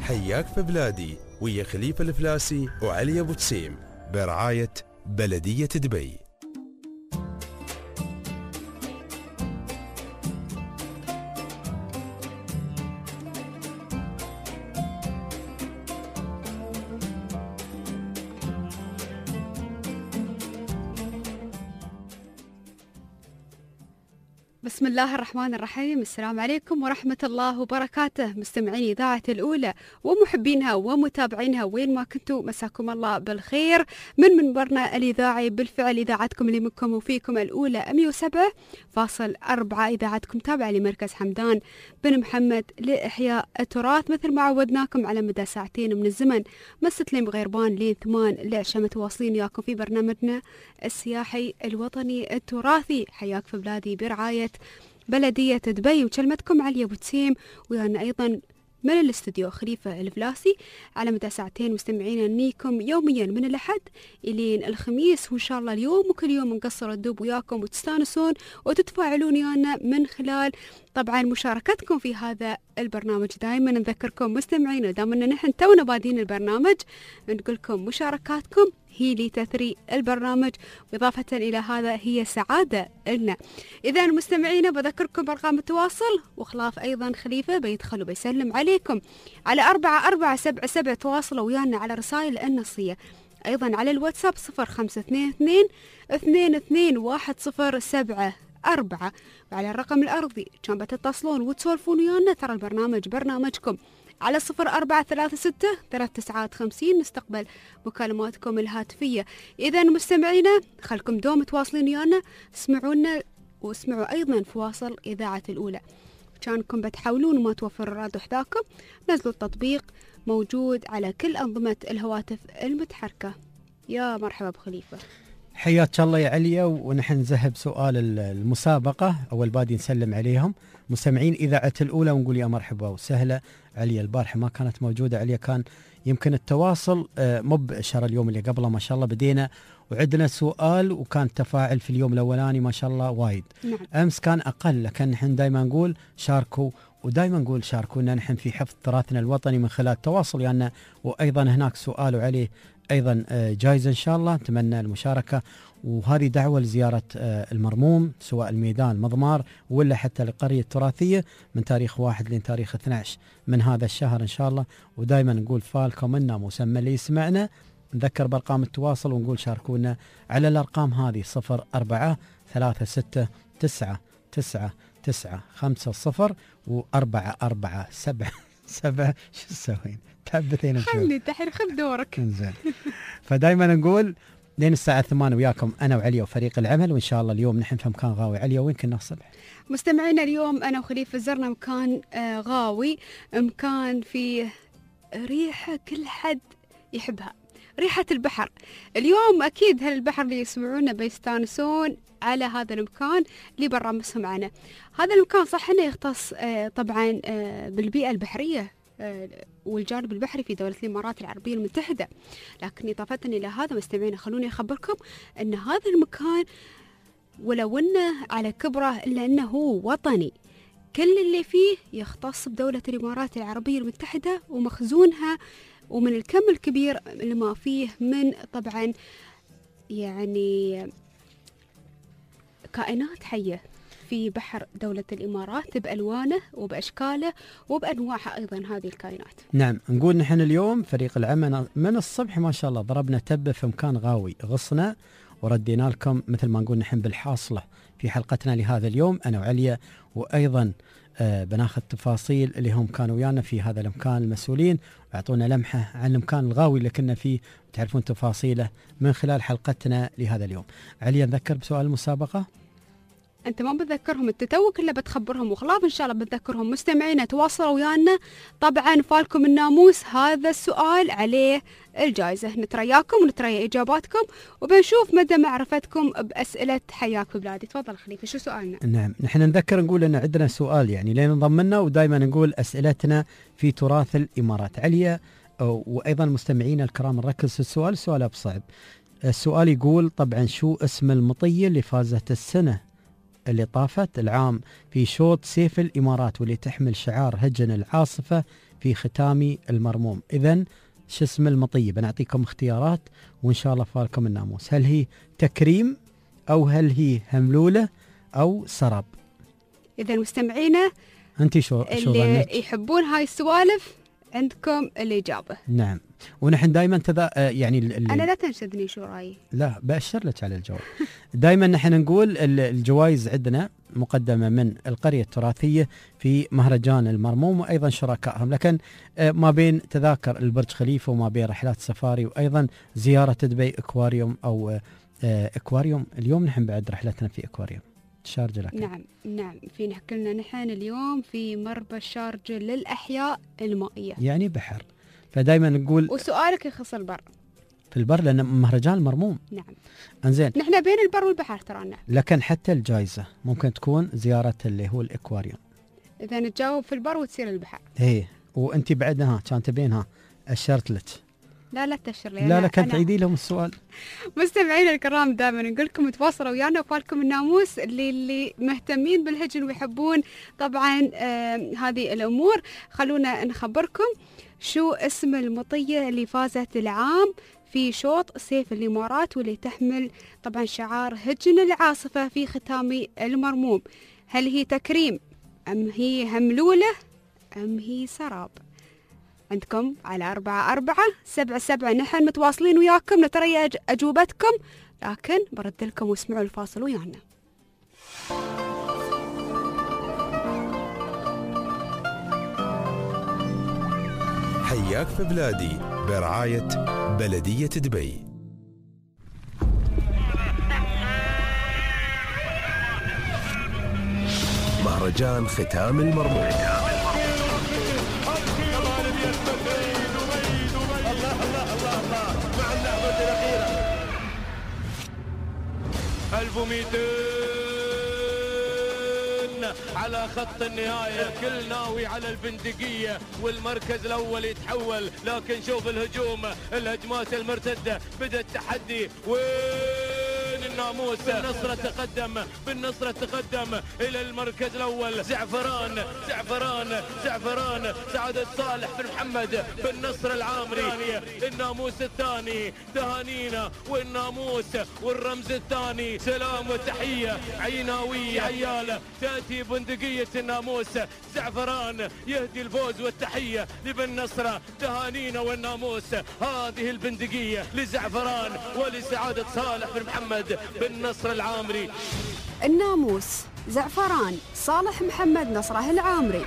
حياك في بلادي ويا خليفة الفلاسي وعلي أبو تسيم برعاية بلدية دبي. بسم الله الرحمن الرحيم. السلام عليكم ورحمة الله وبركاته، مستمعين إذاعة الأولى ومحبينها ومتابعينها وين ما كنتوا، مساكم الله بالخير من منبرنا الإذاعي. بالفعل إذاعتكم اللي منكم وفيكم الأولى 107.4، إذاعتكم تابعة لمركز حمدان بن محمد لإحياء التراث، مثل ما عودناكم على مدى ساعتين من الزمن من 6 بغيربان لين 8 العشاء، متواصلين وياكم في برنامجنا السياحي الوطني التراثي حياك في بلادي برعاية بلدية دبي. وكلمتكم علي أبو تسيم، ويانا أيضا من الاستوديو خليفة الفلاسي على مدى ساعتين، مستمعين نيكم يوميا من الأحد إلين الخميس، وإن شاء الله اليوم وكل يوم نقصر الدب وياكم وتستانسون وتتفاعلون ويانا من خلال طبعا مشاركتكم في هذا البرنامج. دائما نذكركم مستمعين، دام ان نحن تونا بادين البرنامج، نقول لكم مشاركاتكم هي اللي تثري البرنامج، وإضافة إلى هذا هي سعادة لنا. إذا مستمعين بذكركم بأرقام التواصل، وخلاف أيضا خليفة بيدخل وبيسلم عليكم على 4477. تواصلوا ويانا على رسائل النصية، أيضا على الواتساب 0522 221074، وعلى الرقم الأرضي كان بتتصلون وتسولفون ويانا، ترى البرنامج برنامجكم على 0436 3950 نستقبل مكالماتكم الهاتفية. إذا مستمعينا خلكم دوم متواصلين ويانا، اسمعونا واسمعوا أيضا فواصل إذاعة الأولى. كانكم بتحاولون وما توفر الراديو حذاكم، نزلوا التطبيق موجود على كل أنظمة الهواتف المتحركة. يا مرحبا بخليفة. حياك الله يا عليا. ونحن نذهب سؤال المسابقة، أول بادي نسلم عليهم مستمعين إذاعة الأولى ونقول يا مرحبا وسهلا. عليا البارحة ما كانت موجودة، عليا كان يمكن التواصل مو بشهر اليوم اللي قبله ما شاء الله بدينا وعندنا سؤال، وكان تفاعل في اليوم الأولاني ما شاء الله وايد. نعم. أمس كان أقل، لكن نحن دايما نقول شاركوا، ودايما نقول شاركونا نحن في حفظ تراثنا الوطني من خلال التواصل يعني. وأيضا هناك سؤال وعليه أيضا جائزة إن شاء الله، نتمنى المشاركة. وهذه دعوة لزيارة المرموم، سواء الميدان مضمار ولا حتى القرية التراثية، من تاريخ 1 لين تاريخ 12 من هذا الشهر إن شاء الله. ودائما نقول فالكم منا مسمى اللي يسمعنا، نذكر بأرقام التواصل ونقول شاركونا على الأرقام هذه 04 36 9 9 9 5 و4 4 7 7. شو تسوين؟ تحبثين خلي تحر، خذ دورك. زين. فدايما نقول لين الساعة 8 وياكم أنا وعليا وفريق العمل، وإن شاء الله اليوم نحن في مكان غاوي. عليا وين كنا الصبح؟ مستمعينا اليوم أنا وخليفة زرنا مكان غاوي، مكان فيه ريحة كل حد يحبها، ريحة البحر. اليوم أكيد هالبحر اللي يسمعونا بيستانسون على هذا المكان اللي برامسهم معنا. هذا المكان صح إنه يختص طبعا بالبيئة البحرية والجانب البحري في دولة الإمارات العربية المتحدة، لكن إضافة إلى هذا مستمعين خلوني أخبركم أن هذا المكان ولو أنه على كبره إلا أنه هو وطني، كل اللي فيه يختص بدولة الإمارات العربية المتحدة ومخزونها، ومن الكم الكبير اللي ما فيه من طبعا يعني كائنات حية في بحر دولة الإمارات بألوانه وبأشكاله وبأنواعها أيضا هذه الكائنات. نعم، نقول نحن اليوم فريق العمل من الصبح ما شاء الله ضربنا تبة في مكان غاوي، غصنا وردينا لكم مثل ما نقول نحن بالحاصلة في حلقتنا لهذا اليوم أنا وعليا. وأيضا بناخذ تفاصيل اللي هم كانوا ويانا في هذا المكان المسؤولين، ويعطونا لمحة عن المكان الغاوي اللي كنا فيه، وتعرفون تفاصيله من خلال حلقتنا لهذا اليوم. عليا نذكر بسؤال المسابقة. أنت ما بتذكرهم، أنت توك إلا بتخبرهم، وخلاف إن شاء الله بتذكرهم. مستمعينا تواصلوا ويانا، طبعا فالكم الناموس، هذا السؤال عليه الجائزة. نترياكم ونتريا إجاباتكم وبنشوف مدى معرفتكم بأسئلة حياك في بلادي. تفضل خليفة، شو سؤالنا؟ نعم، نحن نذكر نقول أن عندنا سؤال يعني لين نضمنا، ودائما نقول أسئلتنا في تراث الإمارات. عليا وأيضا مستمعينا الكرام نركز في السؤال، سؤال بصعب. السؤال يقول طبعا شو اسم المطية اللي فازت السنة اللي طافت العام في شوط سيف الإمارات، واللي تحمل شعار هجن العاصفة في ختام المرموم. إذن شو اسم المطية؟ بنعطيكم اختيارات وإن شاء الله فالكم الناموس. هل هي تكريم أو هل هي هملولة أو سراب؟ إذا مستمعينا أنت شو اللي يحبون هاي السوالف عندكم الإجابة. نعم. ونحن دائما يعني أنا لا تنشدني شو رأيي. لا بأشر لك على الجواب. دائما نحن نقول الجوائز عندنا مقدمة من القرية التراثية في مهرجان المرموم وأيضا شركائهم، لكن ما بين تذاكر البرج خليفة وما بين رحلات سفاري وأيضا زيارة دبي أكواريوم أو أكواريوم. اليوم نحن بعد رحلتنا في أكواريوم شارجة. لكن نعم في نحكي نحن اليوم في مربى شارجة للأحياء المائية، يعني بحر. فدايما نقول وسؤالك يخص البر في البر لأن مهرجان المرموم. نعم. انزين نحن بين البر والبحر ترانا. لكن حتى الجائزة ممكن تكون زيارة اللي هو الأكواريوم. إذا نتجاوب في البر وتصير البحر. إيه وأنت بعدها كان تبينها أشرت لك. لا تشر لي. لا كانت تعيدي لهم السؤال. مستمعين الكرام دائما نقول لكم تواصلوا ويانا وفالكم الناموس اللي مهتمين بالهجن ويحبون طبعا هذه الأمور. خلونا نخبركم شو اسم المطية اللي فازت العام في شوط سيف الإمارات واللي تحمل طبعا شعار هجن العاصفة في ختام المرموم. هل هي تكريم أم هي هملولة أم هي سراب؟ عندكم على 4477 نحن متواصلين وياكم نترى أجوبتكم، لكن برد لكم واسمعوا الفاصل ويانا. حياك في بلادي برعاية بلدية دبي. مهرجان ختام المرموم. مع اللحظة الأخيرة 1200 على خط النهاية، الكل ناوي على البندقية والمركز الأول يتحول. لكن شوف الهجوم، الهجمات المرتدة، بدأ التحدي. الناموس بالنصرة تقدم إلى المركز الأول. زعفران سعادة صالح بن محمد بالنصر العامري. الناموس الثاني تهانينا، والناموس والرمز الثاني سلام وتحية عيناوية عيالة. تأتي بندقية الناموس. زعفران يهدي الفوز والتحية لبن نصرة. تهانينا والناموس. هذه البندقية لزعفران ولسعادة صالح بن محمد بالنصر العامري. الناموس زعفران صالح محمد نصره العامري.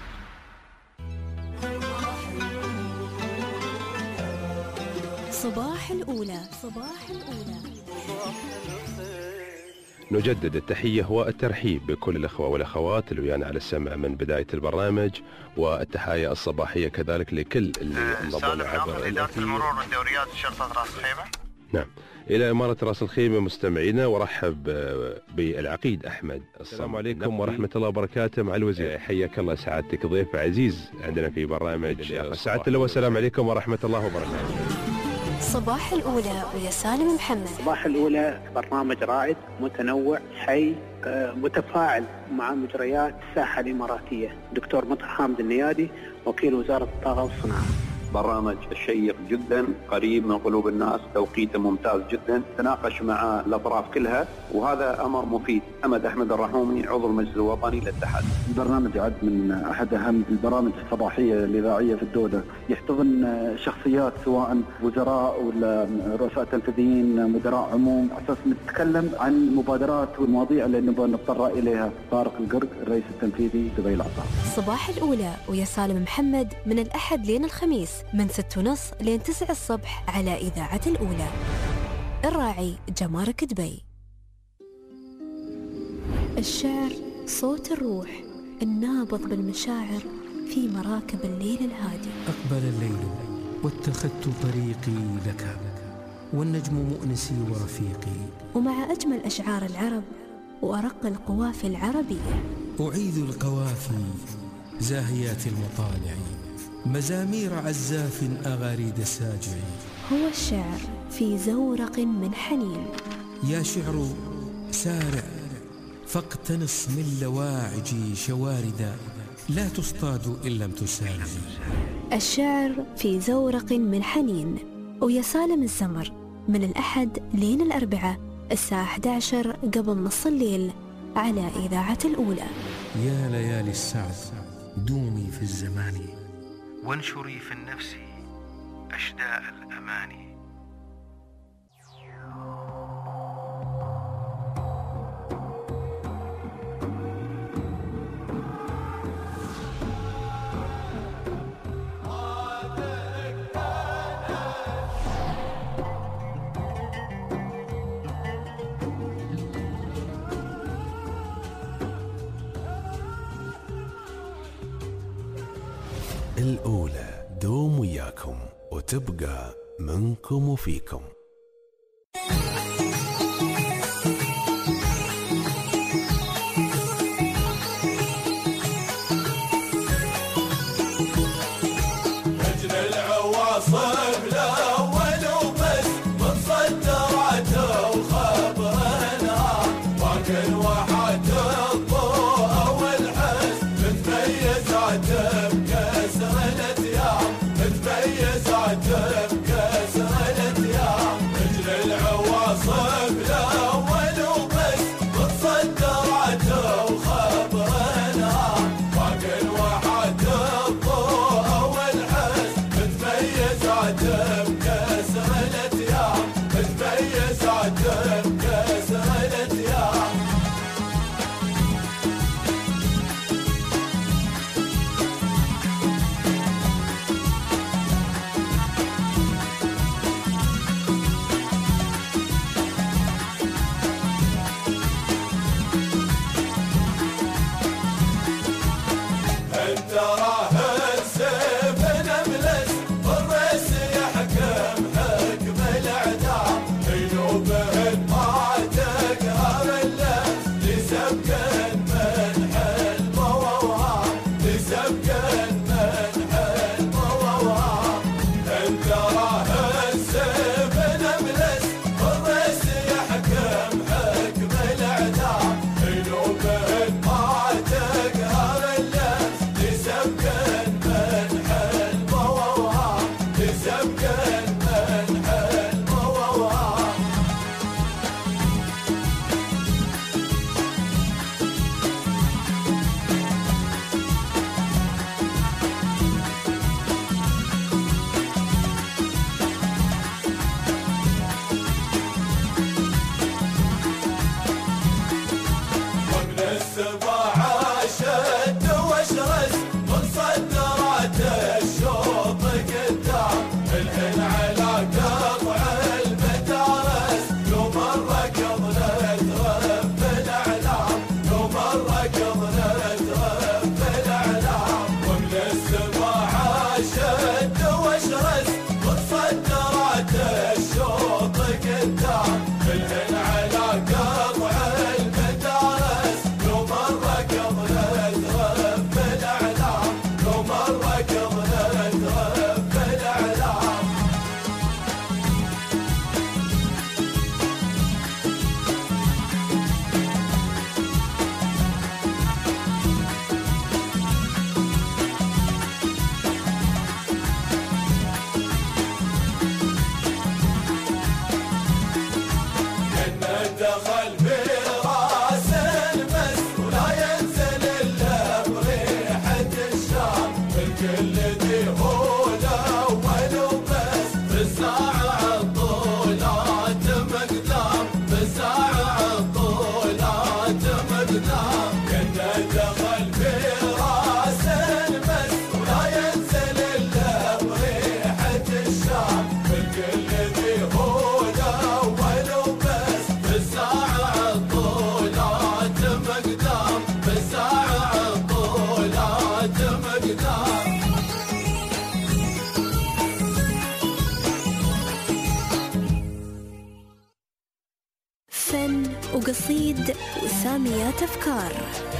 صباح الأولى. نجدد التحية والترحيب بكل الأخوة والأخوات اللي ويانا على السمع من بداية البرنامج، والتحايا الصباحية كذلك لكل اللي انضموا عبر إدارة المرور والدوريات شرطة رأس الخيمة. نعم، إلى إمارة رأس الخيمة مستمعينا، ورحب بالعقيد أحمد. السلام عليكم ورحمة الله وبركاته مع الوزير. حياك الله سعادتك، ضيف عزيز عندنا في برنامج سعادة الله. والسلام عليكم ورحمة الله وبركاته. صباح الأولى ويا سالم محمد. صباح الأولى برنامج رائد متنوع حي متفاعل مع مجريات الساحة الإماراتية. دكتور مطهر حامد النيادي وكيل وزارة الطاقة والصناعة. برنامج شيق جدا، قريب من قلوب الناس، توقيته ممتاز جدا، تناقش مع الأطراف كلها، وهذا أمر مفيد. حمد أحمد الرحومي عضو المجلس الوطني للاتحاد. البرنامج يعد من أحد أهم البرامج الصباحية الإذاعية في الدولة، يحتضن شخصيات سواء وزراء ولا رؤساء تنفيذيين، مدراء عموم، أساس نتكلم عن المبادرات والمواضيع اللي نبغى نتطرق إليها. طارق القرق الرئيس التنفيذي دبي العطار. صباح الأولى ويا سالم محمد من الأحد لين الخميس من 6:30 لين 9 الصبح على إذاعة الأولى. الراعي جمارك دبي. الشعر صوت الروح النابض بالمشاعر في مراكب الليل الهادي. أقبل الليل واتخذت طريقي لك، والنجم مؤنسي ورفيقي. ومع أجمل أشعار العرب وأرق القوافي العربية. أعيد القوافي زاهيات المطالع، مزامير عزاف أغاريد الساجع. هو الشعر في زورق من حنين. يا شعر سارع فاقتنص من لواعج شواردا، لا تصطاد إن لم تسارع. الشعر في زورق من حنين ويا سالم الزمر، من الأحد لين الأربعاء الساعة 11 قبل نص الليل على إذاعة الأولى. يا ليالي السعد دومي في الزمان، وانشري في النفس أشداء الأماني. الأولى دوم وياكم وتبقى منكم وفيكم. وقصيد وساميات أفكار.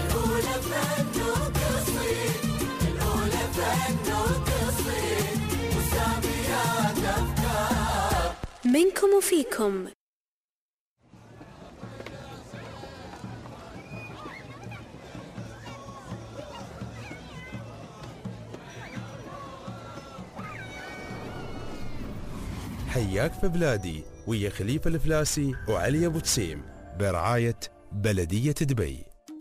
منكم وفيكم. حياك في بلادي ويا خليفة الفلاسي وعلي أبو تسيم برعاية بلدية دبي.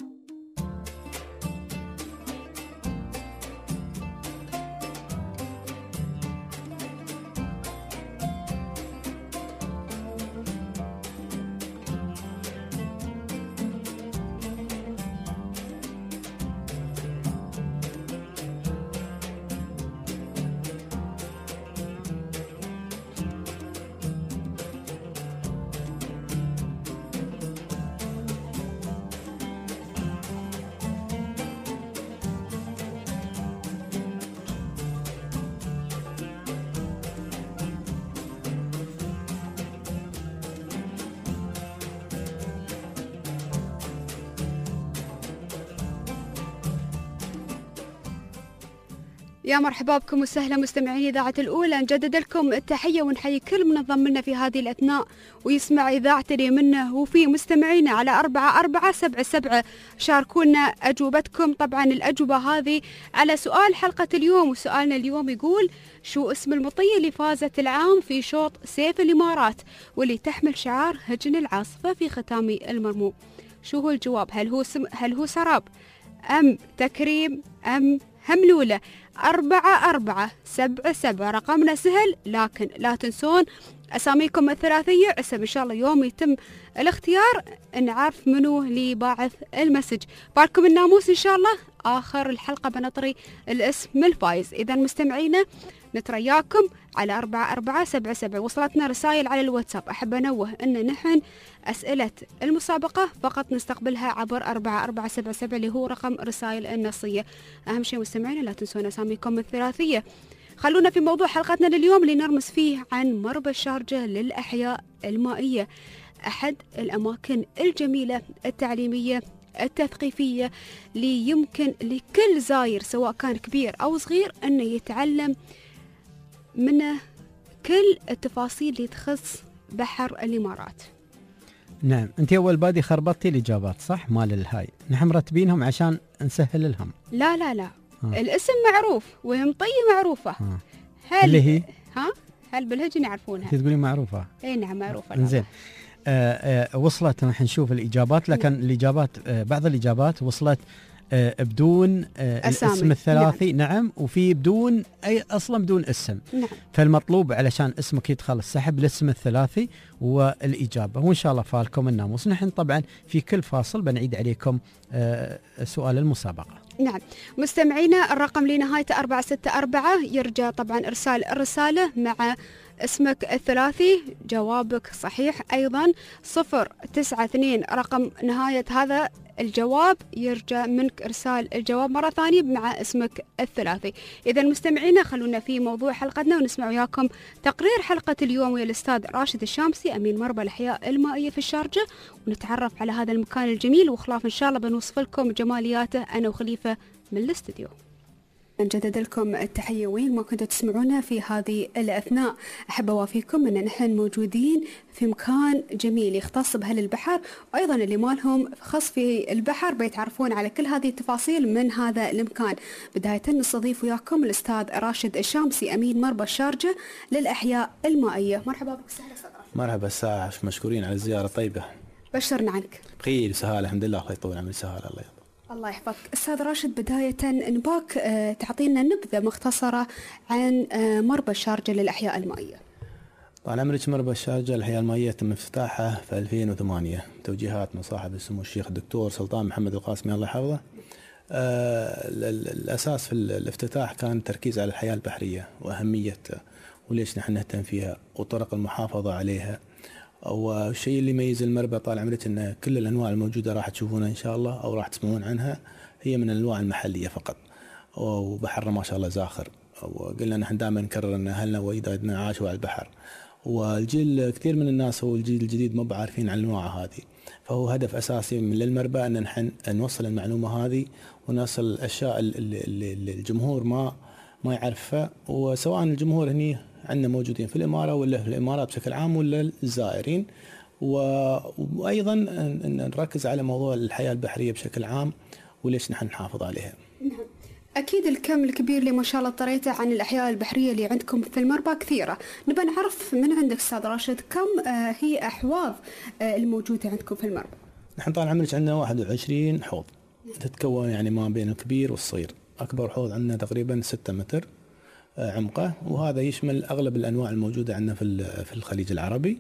يا مرحبا بكم وسهلا مستمعين إذاعة الأولى، نجدد لكم التحية ونحيي كل من انضم لنا في هذه الأثناء ويسمع إذاعة اليمنة، وفي مستمعينا على 4477 شاركونا أجوبتكم. طبعا الأجوبة هذه على سؤال حلقة اليوم، وسؤالنا اليوم يقول: شو اسم المطية اللي فازت العام في شوط سيف الإمارات واللي تحمل شعار هجن العاصفة في ختام المرموم؟ شو هو الجواب؟ هل هو سراب أم تكريم أم هملولة؟ 4477 رقمنا سهل، لكن لا تنسون أساميكم الثلاثية. عسى إن شاء الله يوم يتم الاختيار نعرف منو اللي باعث المسج. باركم الناموس إن شاء الله آخر الحلقة بنطري الاسم الفايز. إذا مستمعينا نترياكم على 4477. وصلتنا رسائل على الواتساب، أحب أنوه أن نحن أسئلة المسابقة فقط نستقبلها عبر 4477 اللي هو رقم رسائل النصية. أهم شيء مستمعينا لا تنسون أساميكم الثلاثية. خلونا في موضوع حلقتنا لليوم اللي نرمز فيه عن مربى الشارجة للأحياء المائية، أحد الأماكن الجميلة التعليمية التثقيفية اللي يمكن لكل زاير سواء كان كبير أو صغير أنه يتعلم منه كل التفاصيل اللي تخص بحر الإمارات. نعم، أنت أول بادي خربطتي الإجابات صح؟ مال الهاي نحن مرتبينهم عشان نسهل لهم. لا لا لا الاسم معروف والمطية معروفة. هل اللي هي هل بالهجن يعرفونها؟ تقولين معروفة؟ اي نعم معروفة. انزين وصلت راح نشوف الإجابات، لكن الإجابات بعض الإجابات وصلت بدون الاسم الثلاثي. نعم، وفي بدون أي أصلا بدون اسم. نعم. فالمطلوب علشان اسمك يدخل السحب الاسم الثلاثي والإجابة، وإن شاء الله فالكم الناموس. نحن طبعا في كل فاصل بنعيد عليكم سؤال المسابقة. نعم مستمعينا، الرقم لنهايته 464 يرجى طبعا إرسال الرسالة مع اسمك الثلاثي، جوابك صحيح أيضا 092 رقم نهاية هذا الجواب، يرجى منك إرسال الجواب مرة ثانية مع اسمك الثلاثي. إذا مستمعينا خلونا في موضوع حلقتنا ونسمع وياكم تقرير حلقة اليوم ويا الأستاذ راشد الشامسي أمين مربى الأحياء المائية في الشارجة، ونتعرف على هذا المكان الجميل وخلاف إن شاء الله بنوصف لكم جمالياته أنا وخليفة من الاستديو. نجدد لكم التحية وين ما كنتوا تسمعونا في هذه الأثناء. أحب أوافيكم أن نحن موجودين في مكان جميل يختص بأهل البحر، وأيضا اللي مالهم خاص في البحر بيتعرفون على كل هذه التفاصيل من هذا المكان. بداية نستضيف وياكم الأستاذ راشد الشامسي أمين مربى الشارجة للأحياء المائية. مرحبا بك. مرحبا الساعة، مشكورين على الزيارة الطيبة. بشرنا عنك. بخير وسهالة الحمد لله، الله يطول عمرك. سهالة الله يطول. الله يحفظك. أستاذ راشد، بداية نباك تعطينا نبذة مختصرة عن مربى الشارجة للأحياء المائية. طال عمرك، مربى الشارجة للأحياء المائية تم افتتاحها في 2008 توجيهات من صاحب السمو الشيخ الدكتور سلطان محمد القاسمي الله يحفظه. الأساس في الافتتاح كان التركيز على الحياة البحرية وأهميتها وليش نحن نهتم فيها وطرق المحافظة عليها. والشيء اللي يميز المربى طال عمرك ان كل الانواع الموجوده راح تشوفونها ان شاء الله او راح تسمعون عنها هي من الانواع المحليه فقط، وبحرنا ما شاء الله زاخر. وقلنا نحن دائما نكرر ان اهلنا واجدادنا عاشوا على البحر، والجيل كثير من الناس هو الجيل الجديد ما بعارفين عن الانواع هذه، فهو هدف اساسي من للمربى ان نحن نوصل المعلومه هذه ونوصل الاشياء اللي الجمهور ما يعرفها، وسواء الجمهور هني عندنا موجودين في الإمارة ولا في الإمارات بشكل عام ولا الزائرين، وأيضا نركز على موضوع الحياة البحرية بشكل عام وليش نحن نحافظ عليها. نعم. أكيد الكم الكبير اللي ما شاء الله طريته عن الأحياء البحرية اللي عندكم في المربى كثيرة. نبى نعرف من عندك أستاذ راشد كم هي أحواض الموجودة عندكم في المربى؟ نحن طال عمرك عندنا 21 حوض تتكون يعني ما بين الكبير والصغير. أكبر حوض عندنا تقريبا 6 متر عمقه، وهذا يشمل أغلب الأنواع الموجودة عندنا في الخليج العربي.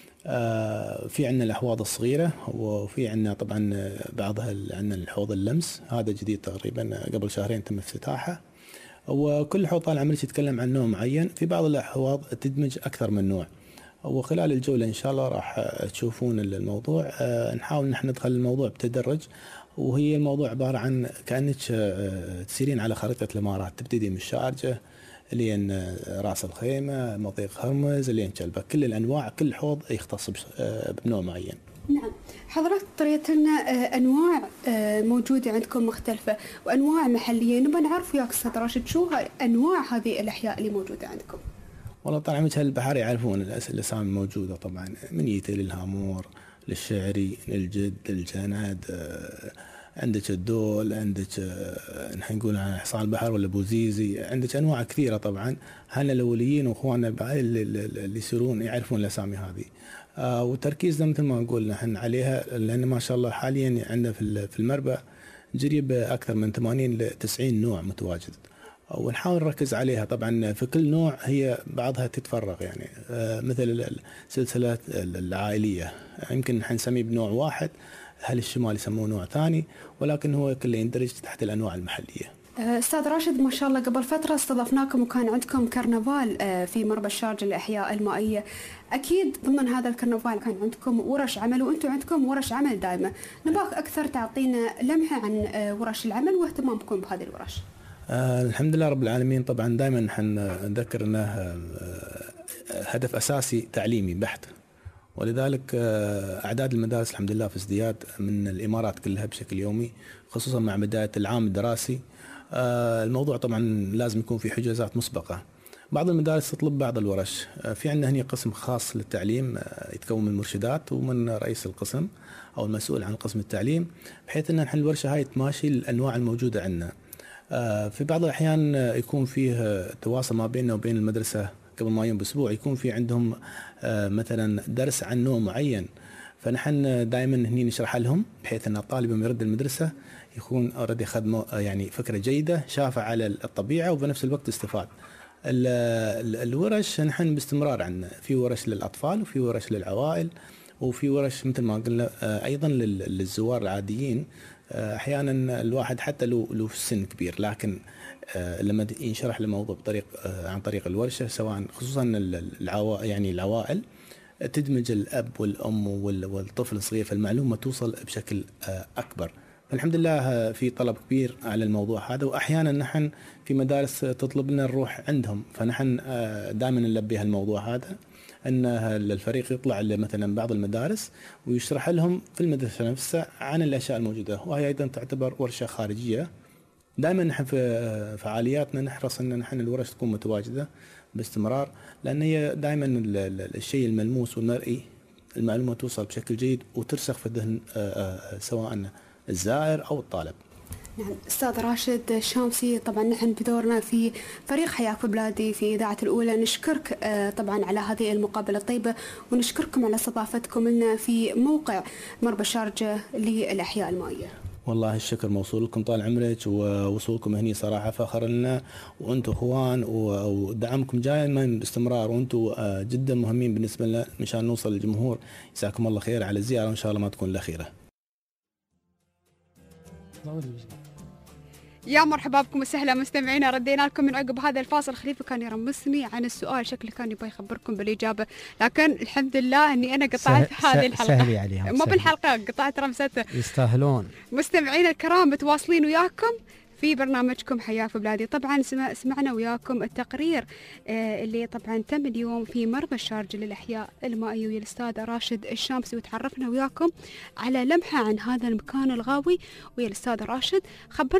في عندنا الأحواض الصغيرة، وفي عندنا طبعا بعضها عندنا الحوض اللمس، هذا جديد تقريبا قبل شهرين تم افتتاحه. وكل حوض طال عمرك يتكلم عن نوع معين. في بعض الأحواض تدمج أكثر من نوع، وخلال الجولة إن شاء الله راح تشوفون الموضوع. نحاول نحن ندخل الموضوع بتدرج، وهي الموضوع عبارة عن كأنك تسيرين على خريطة الإمارات، تبتدي من الشارجة لين راس الخيمة، مضيق هرمز، لين جلبة، كل الأنواع، كل حوض يختص بنوع معين. نعم، حضرتك طريت لنا أنواع موجودة عندكم مختلفة وأنواع محلية. نبغى نعرف وياك أستاذ راشد شو أنواع هذه الأحياء اللي موجودة عندكم؟ والله طبعا مثل البحر يعرفون الأسامي الموجودة طبعا، من يتي للهامور للشعري للجد للجند، عندك الدول، عندك نحن نقول عن حصان البحر ولا بوزيزي، عندك انواع كثيره طبعا. هن الاوليين واخواننا اللي يصيرون يعرفون الاسامي هذه. وتركيزنا مثل ما نقول نحن عليها، لان ما شاء الله حاليا عندنا في المربى جريب اكثر من 80 ل 90 نوع متواجد، ونحاول نركز عليها. طبعا في كل نوع هي بعضها تتفرغ، يعني مثل السلسله العائليه يمكن نحن نسميه بنوع واحد، أهل الشمال يسموه نوع ثاني، ولكن هو كله يندرج تحت الأنواع المحلية. أستاذ راشد، ما شاء الله قبل فترة استضفناكم وكان عندكم كرنفال في مربى الشارجة للأحياء المائية. أكيد ضمن هذا الكرنفال كان عندكم ورش عمل، وأنتم عندكم ورش عمل دائمة. نبغاك أكثر تعطينا لمحة عن ورش العمل واهتمامكم بهذه الورش. الحمد لله رب العالمين. طبعا دائما نحن نذكر أنه هدف أساسي تعليمي بحت، ولذلك أعداد المدارس الحمد لله في ازدياد من الإمارات كلها بشكل يومي، خصوصا مع بداية العام الدراسي. الموضوع طبعا لازم يكون في حجازات مسبقة. بعض المدارس تطلب بعض الورش. في عندنا هنا قسم خاص للتعليم يتكون من مرشدات ومن رئيس القسم أو المسؤول عن قسم التعليم، بحيث أن نحن الورشة هاي تماشي الأنواع الموجودة عندنا. في بعض الأحيان يكون فيه تواصل ما بيننا وبين المدرسة قبل ما يوم بأسبوع، يكون في عندهم مثلا درس عن نوع معين، فنحن دائما هني نشرح لهم بحيث أن الطالب لما يرد المدرسة يكون أوريدي أخذ يعني فكرة جيدة، شافها على الطبيعة وبنفس الوقت استفاد. الورش نحن باستمرار عندنا، في ورش للأطفال وفي ورش للعوائل وفي ورش مثل ما قلنا أيضا للزوار العاديين. أحيانا الواحد حتى لو في السن كبير، لكن لما ينشرح الموضوع عن طريق الورشة، سواء خصوصا يعني العوائل تدمج الأب والأم والطفل الصغير، فالمعلومة توصل بشكل أكبر. فالحمد لله في طلب كبير على الموضوع هذا، وأحيانا نحن في مدارس تطلب لنا نروح عندهم، فنحن دائما نلبي الموضوع هذا، أن الفريق يطلع مثلا بعض المدارس ويشرح لهم في المدرسة نفسها عن الأشياء الموجودة، وهي أيضا تعتبر ورشة خارجية. دائما نحن في فعالياتنا نحرص أن نحن الورش تكون متواجدة باستمرار، لأن هي دائما الشيء الملموس والمرئي المعلومة توصل بشكل جيد وترسخ في الذهن سواء الزائر أو الطالب. نعم أستاذ راشد شامسي، طبعا نحن بدورنا في فريق حياك في بلادي في إذاعة الأولى نشكرك طبعا على هذه المقابلة الطيبة، ونشكركم على استضافتكم لنا في موقع مربى الشارجة للأحياء المائية. والله الشكر موصول لكم طال عمرك، ووصولكم هني صراحة فخر لنا، وأنتم أخوان ودعمكم دائما باستمرار، وأنتم جدا مهمين بالنسبة لنا مشان نوصل للجمهور. جزاكم الله خير على الزيارة، وإن شاء الله ما تكون الأخيرة. يا مرحبا بكم وسهلا مستمعينا، ردينا لكم من عقب هذا الفاصل. خليفة كان يرمسني عن السؤال، شكله كان يبغى يخبركم بالإجابة، لكن الحمد لله أني أنا قطعت هذه الحلقة، مو بالحلقة قطعت رمسته. يستاهلون. مستمعينا الكرام متواصلين وياكم في برنامجكم حياة في بلادي. طبعا سمعنا وياكم التقرير اللي طبعا تم اليوم في مربى الشارجة للأحياء المائية ويا الأستاذ راشد الشامسي، وتعرفنا وياكم على لمحة عن هذا المكان الغاوي ويا الأستاذ راشد. خبرنا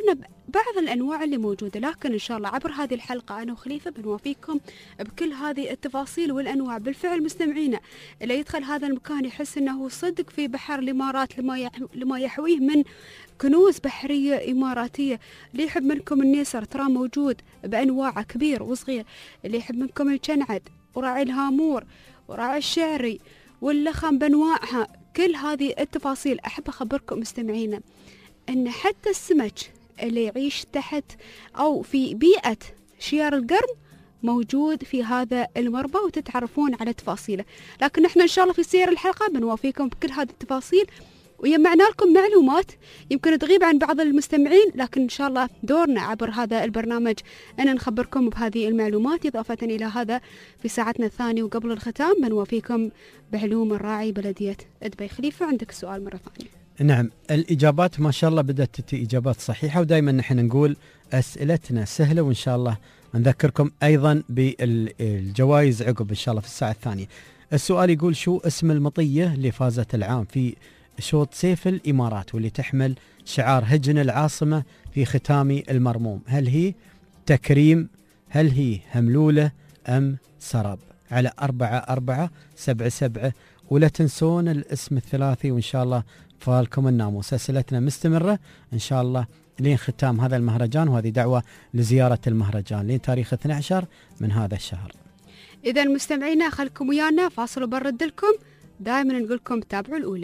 بعض الأنواع اللي موجودة. لكن إن شاء الله عبر هذه الحلقة أنا وخليفة بنوافيكم بكل هذه التفاصيل والأنواع. بالفعل مستمعينا اللي يدخل هذا المكان يحس أنه صدق في بحر الإمارات لما يحويه من كنوز بحرية إماراتية. اللي يحب منكم النيسر ترى موجود بأنواعه كبير وصغير، اللي يحب منكم الكنعد وراعي الهامور وراعي الشعري واللخم بأنواعها. كل هذه التفاصيل أحب أخبركم مستمعينا أن حتى السمك اللي يعيش تحت أو في بيئة شيار القرم موجود في هذا المربى وتتعرفون على تفاصيله. لكن احنا إن شاء الله في سير الحلقة بنوافيكم بكل هذه التفاصيل، ويجمعنا لكم معلومات يمكن تغيب عن بعض المستمعين، لكن إن شاء الله دورنا عبر هذا البرنامج أن نخبركم بهذه المعلومات. إضافة إلى هذا في ساعتنا الثانية وقبل الختام بنوافيكم بعلوم الراعي بلدية دبي. خليفة عندك سؤال مرة ثانية. نعم، الإجابات ما شاء الله بدأت تأتي إجابات صحيحة، ودائما نحن نقول أسئلتنا سهلة، وإن شاء الله نذكركم أيضا بالجوائز عقب إن شاء الله في الساعة الثانية. السؤال يقول: شو اسم المطية اللي فازت العام في شوط سيف الإمارات واللي تحمل شعار هجن العاصمة في ختام المرموم؟ هل هي تكريم، هل هي هملولة، أم سراب؟ على 4477، ولا تنسون الاسم الثلاثي، وإن شاء الله فالكم الناموس. أسئلتنا مستمرة إن شاء الله لين ختام هذا المهرجان، وهذه دعوة لزيارة المهرجان لين تاريخ 12 من هذا الشهر. إذا مستمعينا خلكم ويانا فاصل وبرد لكم. دائما نقول لكم تابعوا الأولى.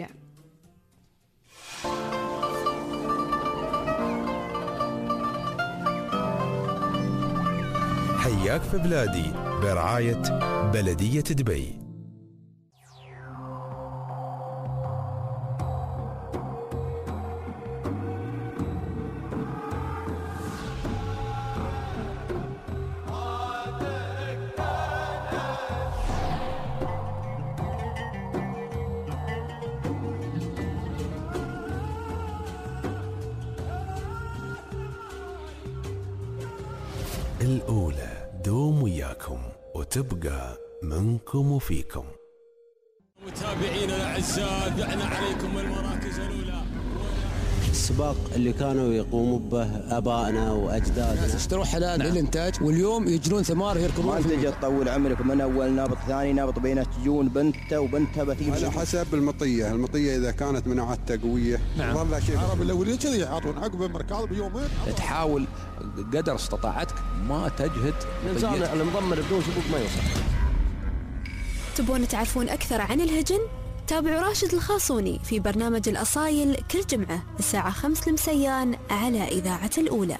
حياك في بلادي برعاية بلدية دبي. الأولى دوم وياكم وتبقى منكم وفيكم. متابعينا الأعزاء دعنا عليكم المراكز الأولى. السباق اللي كانوا يقوموا به آبائنا وأجدادنا، الناس اشتروا حلال للإنتاج واليوم يجرون ثمار يركبون. ما تجي تطول عمرك من أول نابط ثاني نابط بينات تجون بنته وبنتها بتجيب على حسب المطية إذا كانت مناعتها قوية. نعم. والله شيء العرب الأولين كذي يعطون عقب المركاض بيومين. تحاول قدر استطاعتك ما تجهد. نظام المضمر بدون سبوق ما يوصل. تبون تعرفون أكثر عن الهجن؟ تابعوا راشد الخاصوني في برنامج الأصايل كل جمعة الساعة 5 مساء على إذاعة الأولى.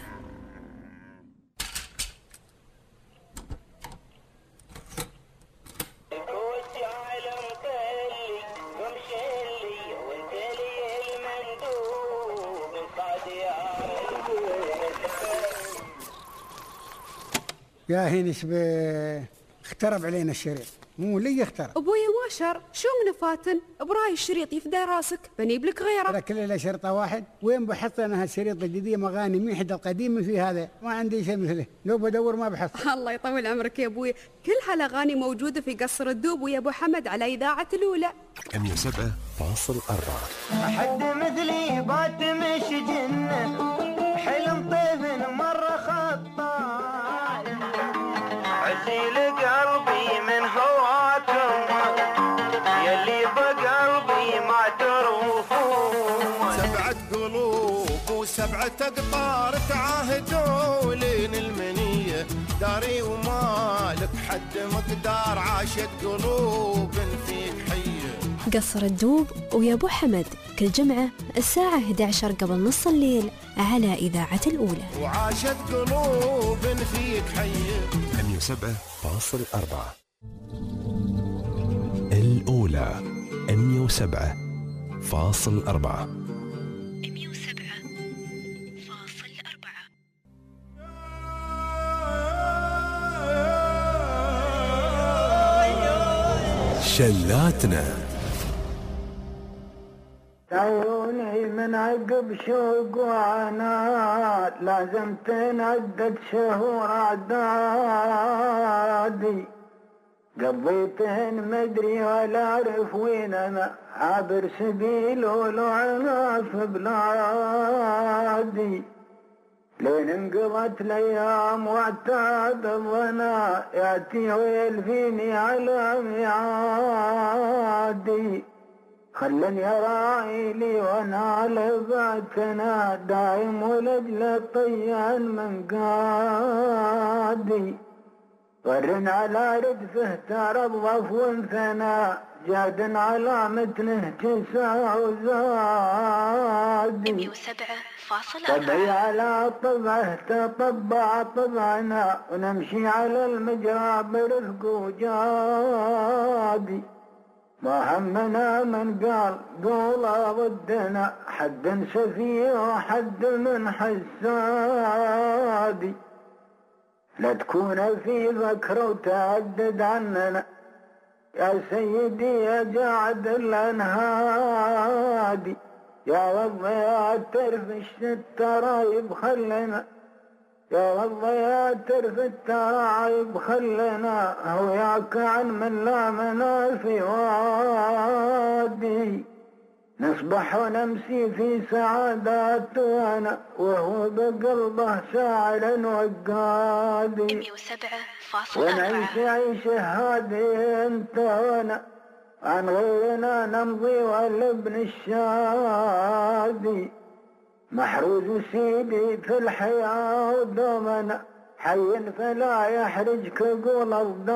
يا هينش اخترب علينا الشريط، مو لي اخترب. ابويا واشر شو من فاتن براي الشريط يفدى راسك بنيب لك غيره. ترى كل له شرطه واحد. وين بحط انا هالشريط الجديد مغاني ميحد القديم في هذا ما عندي شيء مثله، لو بدور ما بحصل. الله يطول عمرك يا ابوي، كل هالاغاني موجوده في قصر الدوب ويا ابو حمد على اذاعه الاولى 107.4. حد مثلي بات مش جنه حلم طيف مره خطاي عزيل قلبي من هواكم يلي بقلبي ما تروفون. 7 قلوب و7 أقطار تعاهدوا لين المنية داري ومالك حد مقدار عاشت قلوب فيك حية. قصر الدوب ويا ابو حمد كل جمعة الساعة 11 قبل نص الليل على إذاعة الأولى. وعاشت قلوب فيك حية. 107.4. الأولى 107.4. شلاتنا عيوني من عقب شوق وعناد لازم تنعدد شهور عدادي قضيتهن مدري ولا اعرف وين انا عابر سبيل ولو عنا في بلادي لين انقضت الايام واعتاد الظنا ياتي ويلفيني على ميعادي خلني راعي لي وانا لبعتنا دايم ولجل الطيان من قادي ورن على ردفه ترى بضف ثنا جاد على متنه جسا وزادي 107.4 طبعي على طبعه تطبع طبعنا ونمشي على المجرى برفق وجادي ما همنا من قال قولا ضدنا حد سفيه وحد من حسادي لا تكون في ذكر وتعدد عننا يا سيدي يا جاعد الانهادي يا رب يا ترف الترايب خلنا يا رب يا ترف الترايب خلنا هوياك عن من لا منافي وادي نصبح ونمسي في سعادات وانا وهو بقلبه شاعر وقادي 107.4 ونعيش عيشه هادي انت وانا عن غيرنا نمضي والابن الشادي محروز سيدي في الحياة ودومنا حي فلا يحرجك قول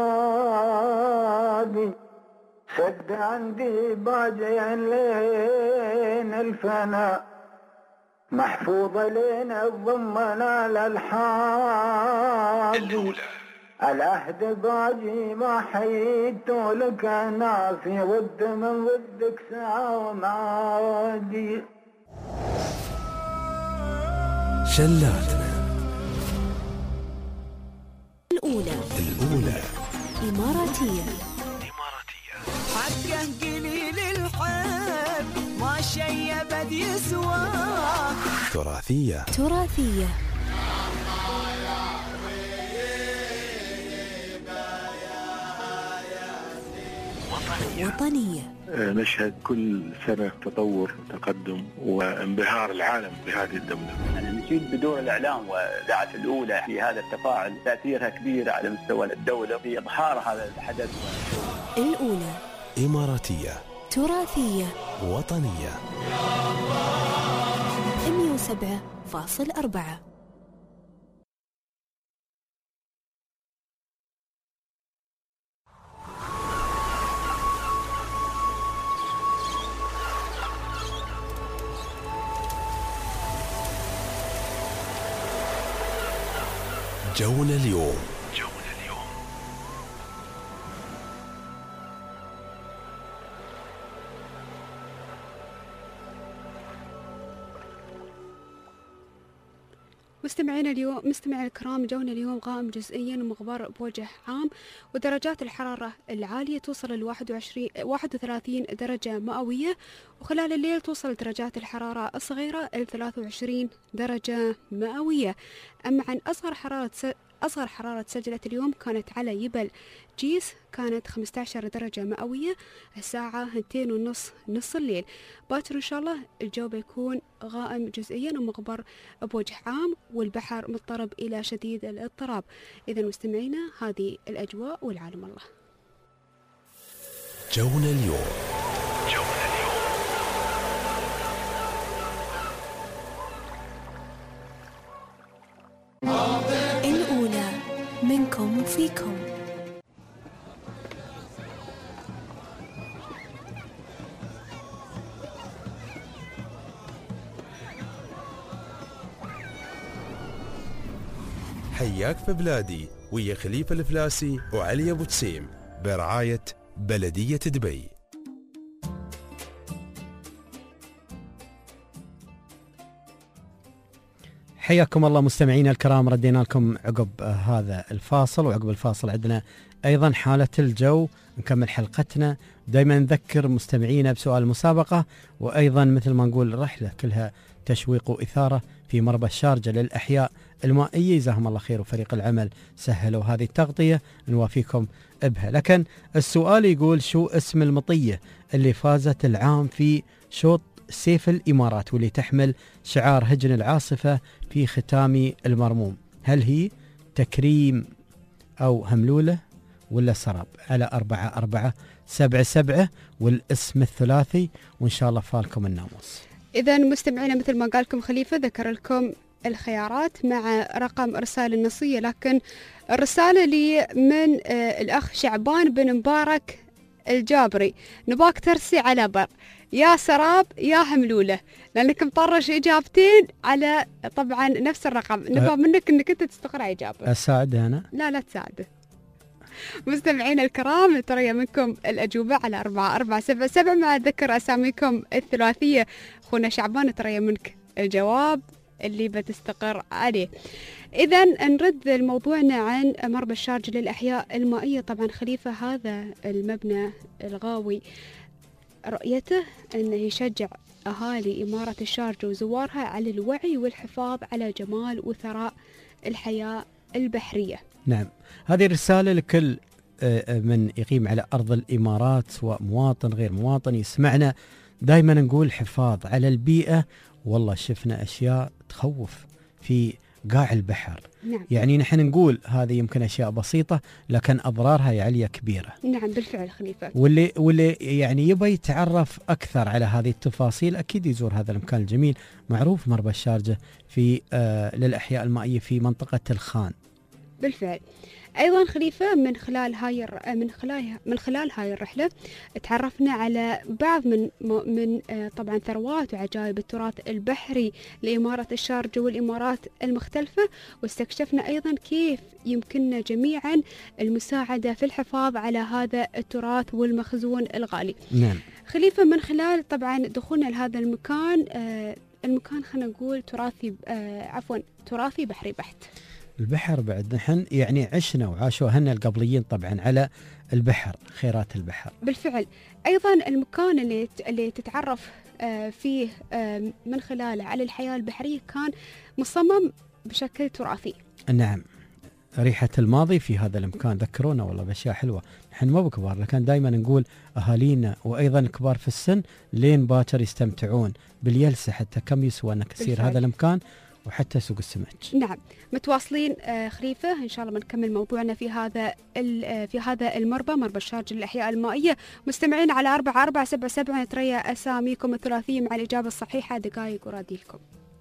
الضادي سد عندي باجع لين الفنا محفوظة لين الضمنا للحادي العهد باجي ما حييته لك انا في ود من ودك ساعة ومعادي شلاتنا الأولى إماراتية حقه قليل الحب ما شي ابد يسوى تراثية وطنية نشهد كل سنة تطور وتقدم وانبهار العالم بهذه الدولة. نشيد بدور الإعلام والإذاعة الأولى في هذا التفاعل تأثيرها كبير على مستوى الدولة في إظهار هذا الحدث. الأولى إماراتية تراثية وطنية 107.4 جونا اليوم. مستمعينا الكرام، جونا اليوم غائم جزئيا ومغبر بوجه عام، ودرجات الحرارة العالية توصل ل 31 درجة مئوية، وخلال الليل توصل درجات الحرارة الصغيرة ل 23 درجة مئوية. أما عن أصغر حرارة سجلت اليوم كانت على يبل جيس، كانت 15 درجة مئوية الساعة 2:30 نص الليل. باكر إن شاء الله الجو بيكون غائم جزئيا ومغبر بوجه عام، والبحر مضطرب إلى شديد الاضطراب. إذا مستمعينا هذه الأجواء والعالم الله. جونا اليوم. الأولى منكم وفيكم. حياك في بلادي ويا خليفة الفلاسي وعلي أبو تسيم برعاية بلدية دبي. حياكم الله مستمعينا الكرام، ردينا لكم عقب هذا الفاصل، وعقب الفاصل عندنا أيضا حالة الجو. نكمل حلقتنا، دائما نذكر مستمعينا بسؤال المسابقة، وأيضا مثل ما نقول رحلة كلها تشويق وإثارة في مربى الشارجة للأحياء المائية. جزاهم الله خير وفريق العمل سهلوا هذه التغطية، نوافيكم بها. لكن السؤال يقول: شو اسم المطية اللي فازت العام في شوط سيف الإمارات، واللي تحمل شعار هجن العاصفة في ختام المرموم. هل هي تكريم أو هملولة ولا سراب؟ على 4477 والاسم الثلاثي، وإن شاء الله فالكم الناموس. إذا مستمعينا مثل ما قالكم خليفة ذكر لكم الخيارات مع رقم إرسال النصية، لكن الرسالة لي من الأخ شعبان بن مبارك الجابري، نباك ترسي على بر يا سراب يا هملولة، لأنك مطرش إجابتين على طبعا نفس الرقم. نبغى منك أنك أنت تستقر إجابة. أساعده أنا؟ لا تساعده. مستمعينا الكرام نتريا منكم الأجوبة على 4477 مع ذكر أساميكم الثلاثية. أخونا شعبان نتريا منك الجواب اللي بتستقر عليه. إذا نرد موضوعنا عن مربى الشارجة للأحياء المائية. طبعا خليفة هذا المبنى الغاوي رؤيته أنه يشجع أهالي إمارة الشارجة وزوارها على الوعي والحفاظ على جمال وثراء الحياة البحرية. نعم، هذه رسالة لكل من يقيم على أرض الإمارات، سواء مواطن غير مواطن يسمعنا. دائما نقول حفاظ على البيئة. والله شفنا أشياء تخوف في قاع البحر. نعم. يعني نحن نقول هذه يمكن أشياء بسيطة لكن أضرارها يا عليا كبيرة. نعم بالفعل خليفة. واللي يعني يبي يتعرف أكثر على هذه التفاصيل أكيد يزور هذا المكان الجميل. معروف مربى الشارجة في للأحياء المائية في منطقة الخان. بالفعل. أيضا خليفة من خلال هاي الرحلة تعرفنا على بعض من طبعا ثروات وعجائب التراث البحري لإمارة الشارجة والإمارات المختلفة، واستكشفنا أيضا كيف يمكننا جميعا المساعدة في الحفاظ على هذا التراث والمخزون الغالي. نعم. خليفة من خلال طبعا دخولنا لهذا المكان، المكان خلينا نقول تراثي بحري بحت. البحر بعد نحن يعني عشنا وعاشوا أهلنا القبليين طبعا على البحر، خيرات البحر. بالفعل. أيضا المكان اللي تتعرف فيه من خلاله على الحياة البحرية كان مصمم بشكل تراثي. نعم، ريحة الماضي في هذا المكان ذكرونا والله بأشياء حلوة. نحن ما بكبار لكن دائما نقول أهالينا وأيضا كبار في السن لين باكر يستمتعون بالجلسة، حتى كم يسوى أنك تسير هذا المكان وحتى سوق السمك. نعم متواصلين خليفة إن شاء الله بنكمل موضوعنا في هذا المربى، مربى الشارجة للأحياء المائية. مستمعين على 4477 نتريا أساميكم الثلاثية مع الإجابة الصحيحة دقائق وراديلكم.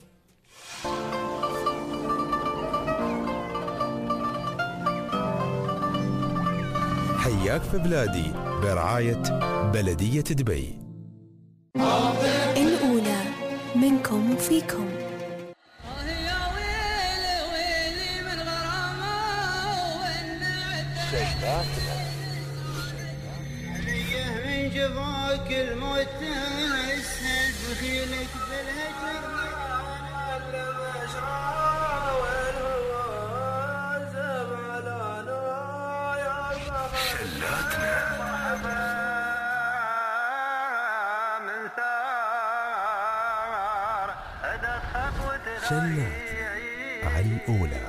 حياك في بلادي برعاية بلدية دبي. الأولى منكم وفيكم. من جفاك الموت اسند بخيلك بالهجر شلات على الأولى.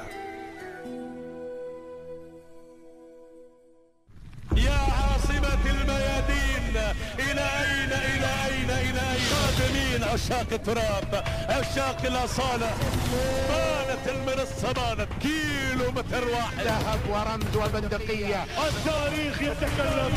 يا عاصمة الميادين، إلى أين إلى أين إلى أين؟ قادمين عشاق التراب، عشاق الأصالة. بانت المنصة بانت كيلو متر واحد، ذهب ورمز وبندقية. التاريخ يتكلم.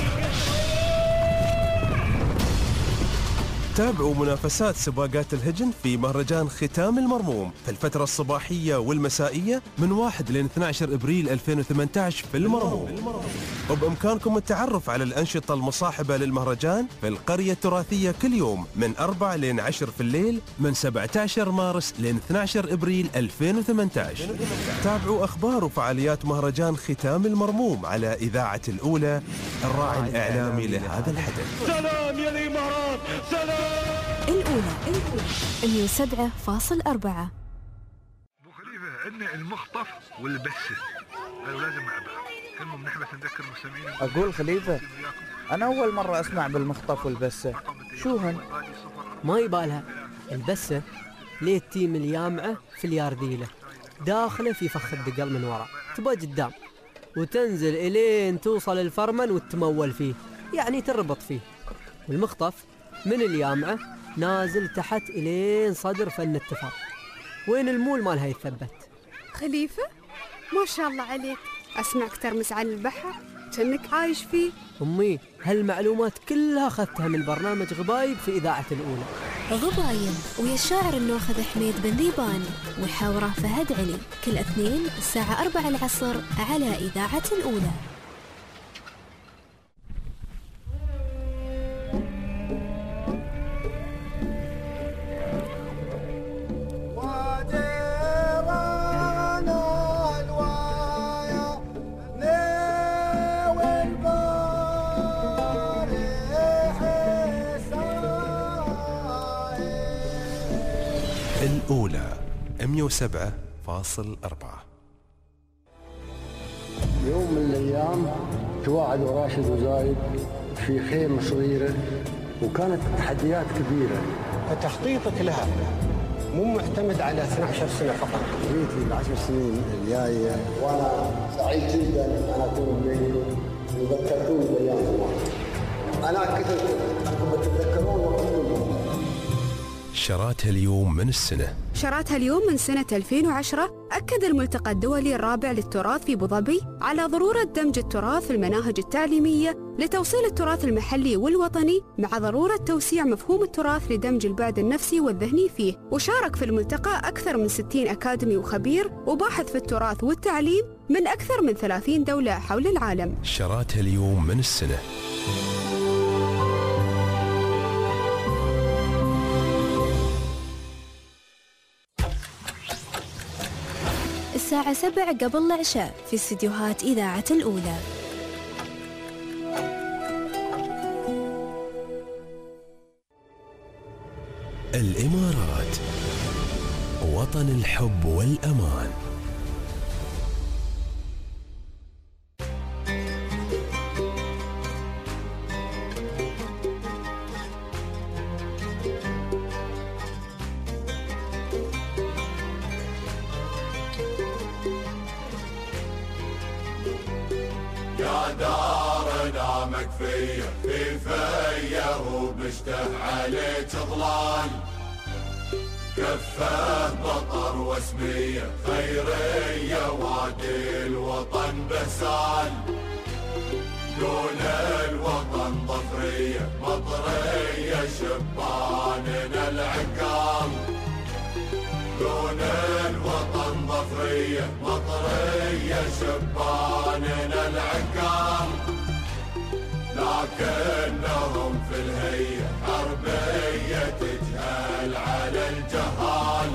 تابعوا منافسات سباقات الهجن في مهرجان ختام المرموم في الفترة الصباحية والمسائية من 1 ل 12 إبريل 2018 في المرموم. وبإمكانكم التعرف على الأنشطة المصاحبة للمهرجان في القرية التراثية كل يوم من 4 ل 10 في الليل من 17 مارس ل 12 إبريل 2018. تابعوا أخبار وفعاليات مهرجان ختام المرموم على إذاعة الأولى، الراعي الإعلامي لهذا الحدث. سلام يا الإمارات، سلام. الأولى 107.4. ابو خليفه عندنا المخطف والبسه هذول لازم مع بعض. المهم نحبس نذكر المستمعين. اقول خليفه انا اول مره اسمع بالمخطف والبسه، شو هن؟ ما يبالها البسه ليه التيم اليامعه في اليارديله، داخله في فخ الدقل من وراء، تبقى قدام وتنزل الين توصل الفرمن وتمول فيه، يعني تربط فيه. والمخطف من اليامعة نازل تحت إلين صدر فن التفاضل. وين المول مالها يثبت؟ خليفة ما شاء الله عليك، أسمعك ترمس على البحر كأنك عايش فيه. أمي هالمعلومات كلها أخذتها من برنامج غبايب في إذاعة الأولى. غبايب ويا الشاعر النوخذ حميد بن ذيبان وحوره فهد علي، كل اثنين الساعة 4 العصر على إذاعة الأولى. الأولى 107.4. يوم من الأيام تواعدوا راشد وزايد في خيمة صغيرة، وكانت تحديات كبيرة. فتخطيطك لها مو معتمد على 12 سنة فقط. جيتي ب10 سنين الجاية وأنا سعيد جدا أن أكون بينكم وذكرتوني بأيام زمان. أنا كنت بتتذكرون وقتكم. شراتها اليوم من السنة. شراتها اليوم من سنة 2010 أكد الملتقى الدولي الرابع للتراث في أبو ظبي على ضرورة دمج التراث في المناهج التعليمية لتوصيل التراث المحلي والوطني، مع ضرورة توسيع مفهوم التراث لدمج البعد النفسي والذهني فيه. وشارك في الملتقى أكثر من 60 أكاديمي وخبير وباحث في التراث والتعليم من أكثر من 30 دولة حول العالم. شراتها اليوم من السنة. الساعة 7 قبل العشاء في استديوهات إذاعة الأولى. الإمارات، وطن الحب والأمان. يا دارنا مكفية في فيه وبشته عليك ظلال، كفه بطر واسمية خيرية وادي الوطن بسال، دون الوطن ظفرية مطرية شباننا العقال، دون الوطن ظفرية مطرية شباننا العقال، لكنهم في الهية حربية تجهل على الجهال،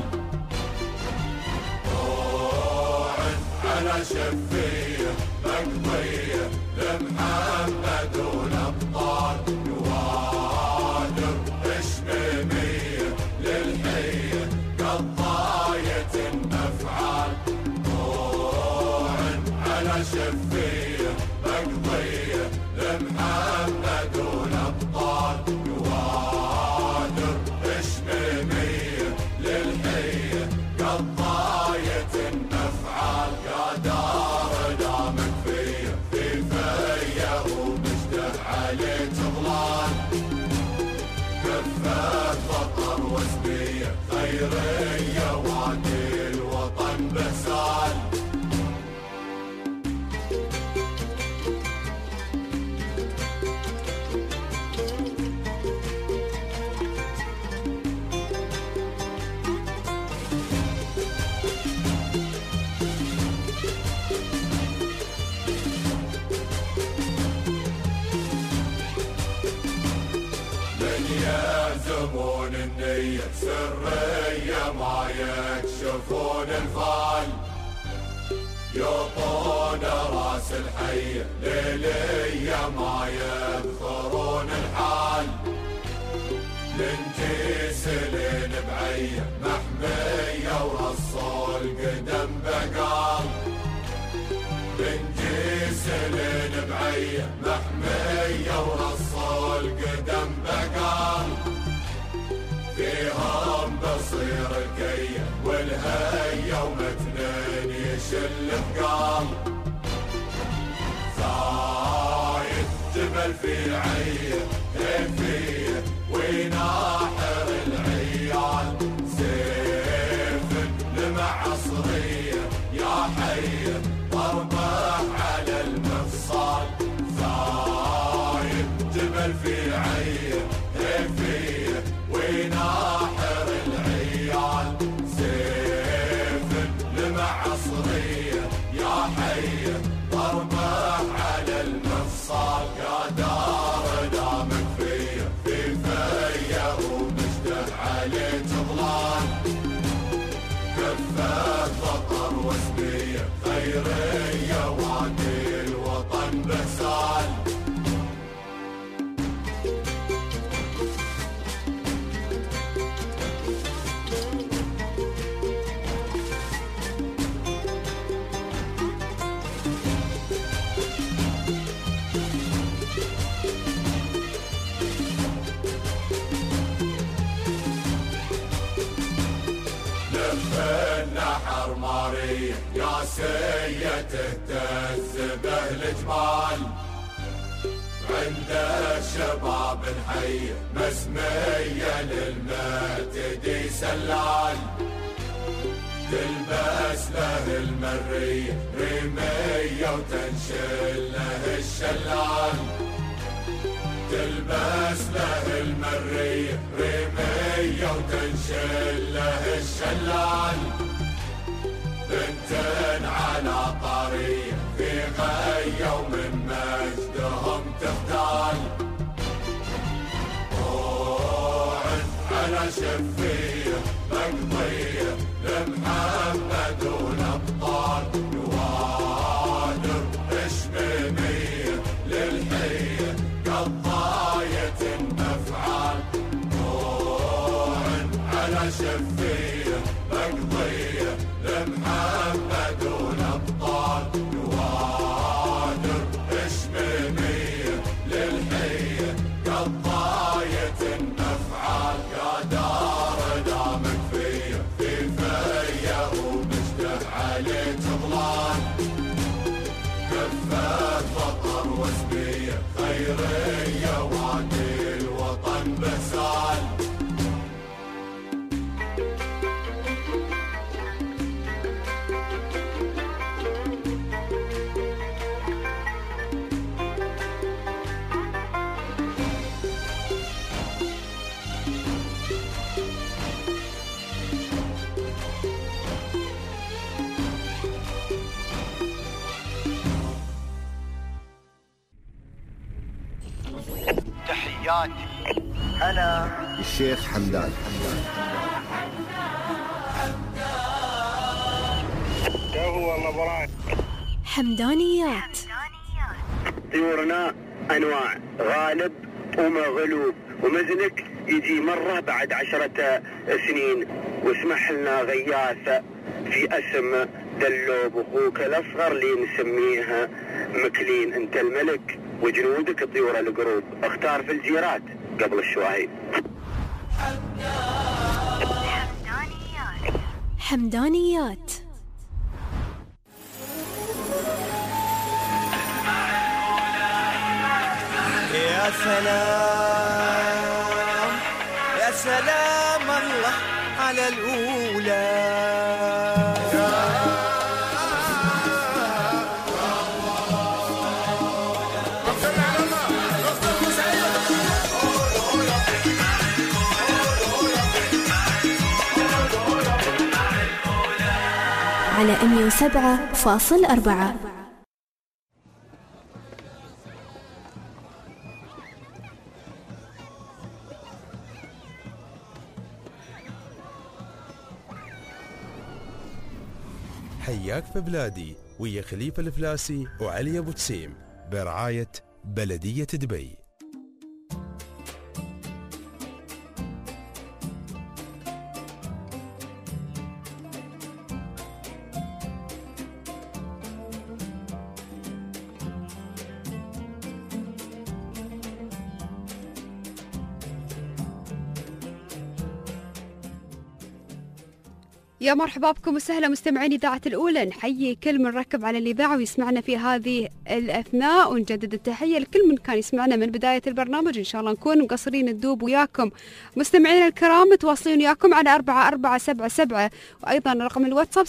طوعن على شفية مقضية لمحمد والأبطال، يوادر إشميمية للحية قضاية الأفعال، طوعن على شفية مقضية لمحمد والأبطال، يوادر إشميمية للحية قضاية الأفعال، يا دارنا مكفية في فيه ومجده عليك ظلال، كفة بطر واسمية خيرية وادي الوطن بسال. يلزمون النية سرية ما يكشفون الفال، يعطون راس الحية ليلية ما يذكرون الحال، لنجيس لين بعية محمية ورصوا القدم بقال، لنجيس لين بعية محمية ورصوا القدم بقال، فيهم بصير الكية والهية ومتنين يشل ثقال، زايد جبل في عيه كيفية وين كف النحر ماري يا سية تهتز به الجمال عند الشباب الحي مسمية للمعتدي سلال تلبس له المرية ريمية وتنشل له الشلال تلبس له المرية ريمية وتنشل له الشلال بنت على طريق في غية ومن مجدهم تختال روح على شفية مقضية لمحمد والأبطال نوادر إشميمية للحية قضاية الأفعال روح على شفية مقضية لمحمد والأبطال نوادر إشميمية للحية قضاية الأفعال يا دار دامك فيا في فيا ومجده عليك ظلال كفة فطر وسبية خيرية وعدي الوطن بسال تحياتي أنا الشيخ حمدان هو نبران حمدانيات. طيورنا أنواع غالب ومغلوب ومزنك يجي مرة بعد 10 سنين واسمح لنا غياثة في اسم دلوب اخوك الاصغر اللي نسميها مكلين. انت الملك وجنودك طيور القروب، اختار في الجيرات قبل الشواهين. حمدانيات. يا سلام يا سلام الله على الأولى. على 107.4. حياك في بلادي ويا خليفة الفلاسي وعلي أبو تسيم برعاية بلدية دبي. يا مرحبا بكم وسهلا مستمعين إذاعة الأولى. نحيي كل من ركب على الإذاعة ويسمعنا في هذه الأثناء، ونجدد التحية لكل من كان يسمعنا من بداية البرنامج. إن شاء الله نكون مقصرين الدوب وياكم. مستمعين الكرام متواصلين وياكم على 4477، وأيضا رقم الواتساب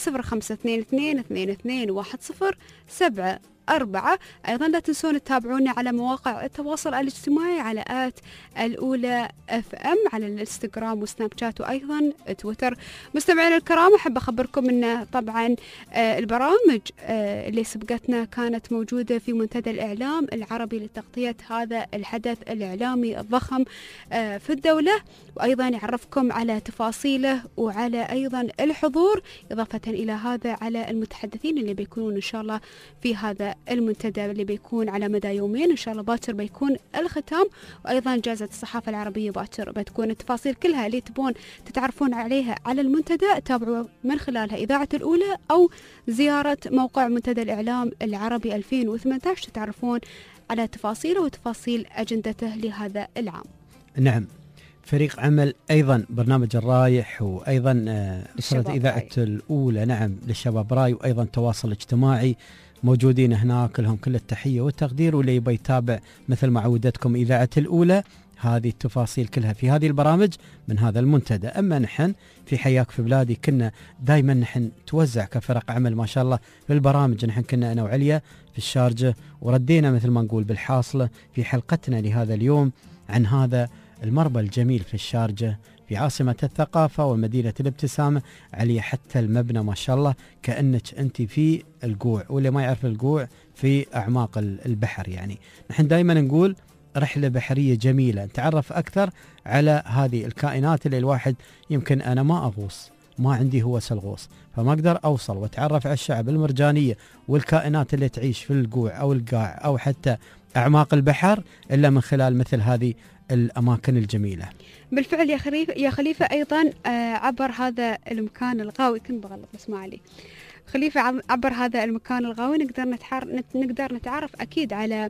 0522221074. أيضا لا تنسون تتابعونا على مواقع التواصل الاجتماعي على الأولى FM على الانستغرام وسناب شات وأيضا تويتر. مستمعين الكرام أحب أخبركم أن طبعا البرامج اللي سبقتنا كانت موجودة في منتدى الإعلام العربي لتغطية هذا الحدث الإعلامي الضخم في الدولة، وأيضا يعرفكم على تفاصيله وعلى أيضا الحضور، إضافة إلى هذا على المتحدثين اللي بيكونون إن شاء الله في هذا المنتدى اللي بيكون على مدى يومين. إن شاء الله باكر بيكون الختام، وأيضا جائزة الصحافة العربية باكر بتكون التفاصيل كلها اللي تبون تتعرفون عليها على المنتدى. تابعوا من خلالها إذاعة الأولى أو زيارة موقع منتدى الإعلام العربي 2018 تتعرفون على تفاصيله وتفاصيل أجندته لهذا العام. نعم، فريق عمل أيضا برنامج الرايح، وأيضا أسرة إذاعة راي. الأولى، نعم، للشباب راي، وأيضا تواصل اجتماعي موجودين هناك، لهم كل التحية والتقدير. واللي يبي يتابع مثل ما عودتكم إذاعة الأولى هذه التفاصيل كلها في هذه البرامج من هذا المنتدى. أما نحن في حياك في بلادي كنا دائما نحن توزع كفرق عمل ما شاء الله في البرامج. نحن كنا أنا وعليا في الشارجة، وردينا مثل ما نقول بالحاصلة في حلقتنا لهذا اليوم عن هذا المربى الجميل في الشارجة في عاصمة الثقافة ومدينة الابتسامة. علي حتى المبنى ما شاء الله كأنك أنت في القوع، واللي ما يعرف القوع في أعماق البحر. يعني نحن دائما نقول رحلة بحرية جميلة، نتعرف أكثر على هذه الكائنات اللي الواحد يمكن أنا ما أغوص، ما عندي هوس الغوص، فما أقدر أوصل وأتعرف على الشعب المرجانية والكائنات اللي تعيش في القوع أو القاع أو حتى أعماق البحر إلا من خلال مثل هذه الأماكن الجميلة. بالفعل يا خليفة أيضا عبر هذا المكان الغاوي، كنت بغلط بس ما علي، خليفة عبر هذا المكان الغاوي نقدر نتعرف أكيد على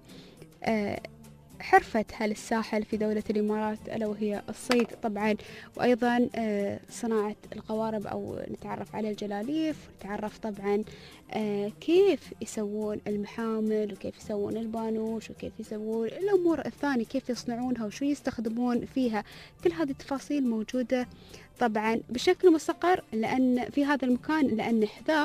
حرفة أهل الساحل في دولة الإمارات، ألا وهي الصيد طبعا، وأيضا صناعة القوارب، أو نتعرف على الجلاليف، نتعرف طبعا كيف يسوون المحامل، وكيف يسوون البانوش، وكيف يسوون الأمور الثانية، كيف يصنعونها وشو يستخدمون فيها. كل هذه التفاصيل موجودة طبعا بشكل مستقر، لأن في هذا المكان، لأن حذاء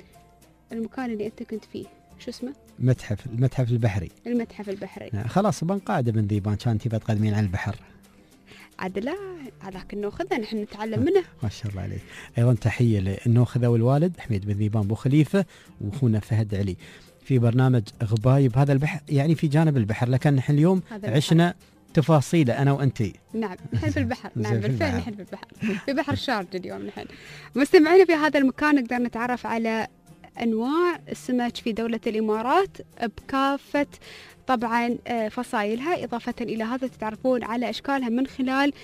المكان اللي أنت كنت فيه شو اسمه؟ المتحف البحري. المتحف البحري. خلاص بنقاعدة من ذيبان كان تبى تقدمين على البحر. عاد لا، هذاك النوخذة نحن نتعلم منه. ما شاء الله عليك. أيضا تحية للنوخذة والوالد حميد بن ذيبان بو خليفة وأخونا فهد علي في برنامج غبايب هذا البحر، يعني في جانب البحر، لكن نحن اليوم عشنا تفاصيله أنا وأنتي. نعم نحن في البحر. نعم بالفعل نحن في البحر، في بحر الشارجة اليوم. نحن مستمعين في هذا المكان نقدر نتعرف على أنواع السمك في دولة الإمارات بكافة طبعا فصائلها. إضافة إلى هذا تتعرفون على أشكالها من خلال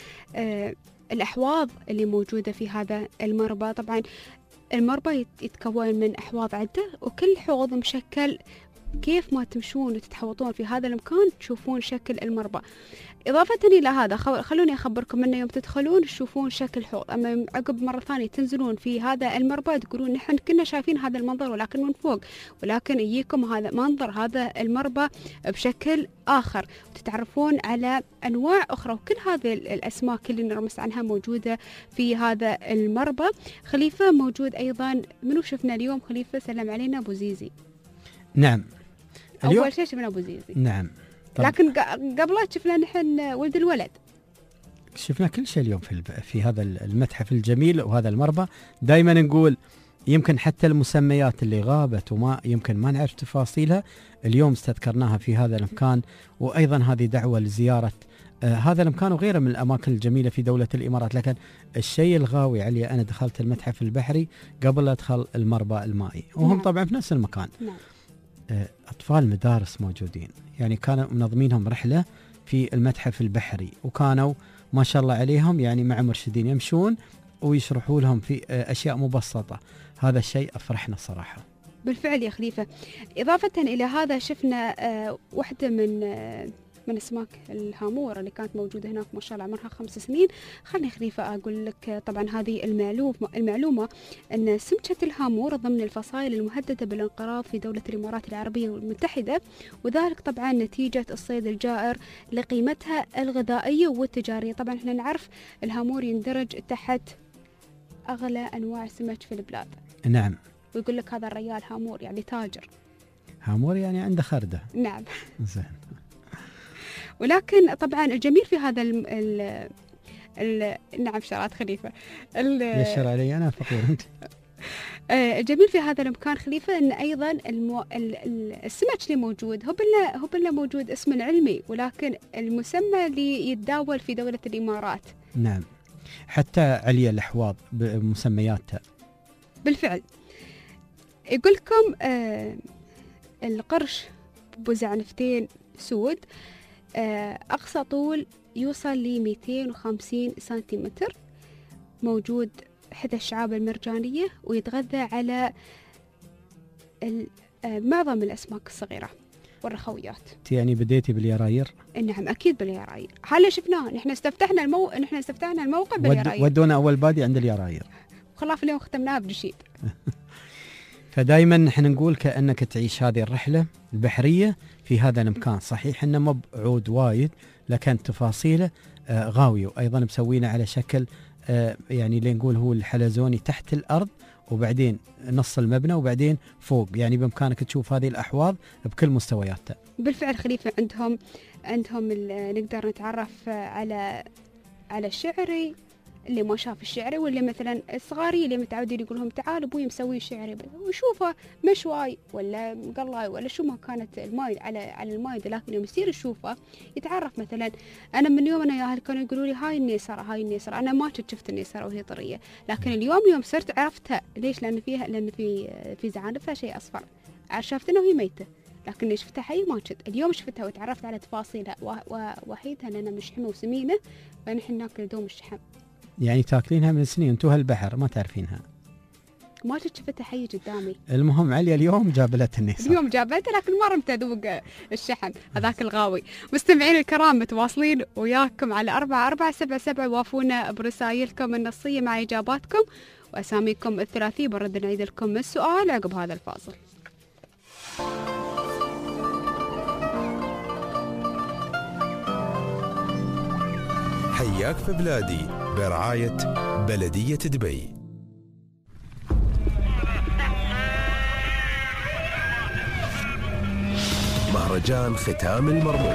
الأحواض اللي موجودة في هذا المربى. طبعا المربى يتكون من أحواض عدة، وكل حوض مشكل كيف ما تمشون وتتحوطون في هذا المكان تشوفون شكل المربى. إضافة إلى هذا خلوني أخبركم أنه يوم تدخلون تشوفون شكل حوض، أما عقب مرة ثانية تنزلون في هذا المربى تقولون نحن كنا شايفين هذا المنظر ولكن من فوق، ولكن يجيكم هذا منظر هذا المربى بشكل آخر، وتتعرفون على أنواع أخرى، وكل هذه الأسماك اللي نرمس عنها موجودة في هذا المربى. خليفة موجود أيضا، منو شفنا اليوم خليفة؟ سلم علينا أبو زيزي. نعم أول شيء شفنا أبو زيزي. نعم لكن قبله شفنا نحن ولد الولد، شفنا كل شيء اليوم في هذا المتحف الجميل وهذا المربى. دائما نقول يمكن حتى المسميات اللي غابت وما يمكن ما نعرف تفاصيلها اليوم استذكرناها في هذا المكان. وأيضا هذه دعوة لزيارة هذا المكان وغيره من الأماكن الجميلة في دولة الإمارات. لكن الشيء الغاوي علي، أنا دخلت المتحف البحري قبل أدخل المربى المائي، وهم نعم. طبعا في نفس المكان. نعم. أطفال مدارس موجودين، يعني كانوا منظمينهم رحلة في المتحف البحري، وكانوا ما شاء الله عليهم يعني مع مرشدين يمشون ويشرحوا لهم في أشياء مبسطة. هذا الشيء أفرحنا صراحة. بالفعل يا خليفة. إضافة إلى هذا شفنا واحدة من أسماك الهامور اللي كانت موجودة هناك ما شاء الله عمرها 5 سنين. خلني خليفة أقول لك طبعا هذه المعلومة أن سمكة الهامور ضمن الفصائل المهددة بالانقراض في دولة الإمارات العربية المتحدة، وذلك طبعا نتيجة الصيد الجائر لقيمتها الغذائية والتجارية. طبعا احنا نعرف الهامور يندرج تحت أغلى أنواع السمك في البلاد. نعم. ويقول لك هذا الريال هامور يعني تاجر. هامور يعني عنده خردة. نعم. زين. ولكن طبعا الجميل في هذا نعم شرات خليفة يشر علي أنا فقير أنت. الجميل في هذا المكان خليفة أن أيضا السمك اللي موجود هو بلا موجود اسم علمي، ولكن المسمى اللي يتداول في دولة الإمارات. نعم، حتى عليا الأحواض بمسمياتها. بالفعل. يقول لكم القرش بزعنفتين سود أقصى طول يوصل ل 250 سنتيمتر، موجود حدى الشعاب المرجانية، ويتغذى على معظم الأسماك الصغيرة. والرخويات. يعني بديتي باليراير؟ نعم أكيد باليراير، هلا شفناه، نحن استفتحنا الموقع باليراير، ودونا أول بادي عند اليراير، خلاف اليوم ختمناها بنشيد. فدائما نحن نقول كأنك تعيش هذه الرحلة البحرية في هذا المكان. صحيح إنه مو بعود وايد، لكن تفاصيله غاوية، وأيضا مسوينا على شكل يعني اللي نقول هو الحلزوني تحت الأرض، وبعدين نص المبنى، وبعدين فوق، يعني بإمكانك تشوف هذه الأحواض بكل مستوياتها. بالفعل خليفة عندهم نقدر نتعرف على الشعري اللي ما شاف الشعري، واللي مثلا الصغاري اللي متعودين يقول لهم تعال ابوي مسوي شعري، ويشوفه مشواي ولا مقلاي ولا شو ما كانت المايد على المايد، لكن يوم يصير يشوفه يتعرف. مثلا انا من يوم انا يا اهل كانوا يقولوا لي هاي النيسره، انا ما كنت شفت النيسره وهي طريه، لكن يوم صرت عرفتها. ليش؟ لان في زعانفها شيء اصفر، عرفت انه هي ميته، لكن اللي شفتها حي ما كنت. اليوم شفتها وتعرفت على تفاصيلها، وحيدها لأنها مشحمة وسمينة، فنحن ناكل دوم الشحم. يعني تاكلينها من سنين، انتو هالبحر ما تعرفينها؟ ما كنت شفتها حي قدامي. المهم عليا اليوم جابلت النيسر، اليوم جابلتها، لكن ما رمت ادوق الشحم هذاك الغاوي. مستمعين الكرام متواصلين وياكم على 4477، وافونا برسائلكم النصية مع إجاباتكم وأساميكم الثلاثية. برد نعيد لكم السؤال عقب هذا الفاصل. حياك في بلادي برعاية بلدية دبي. مهرجان ختام المرموم.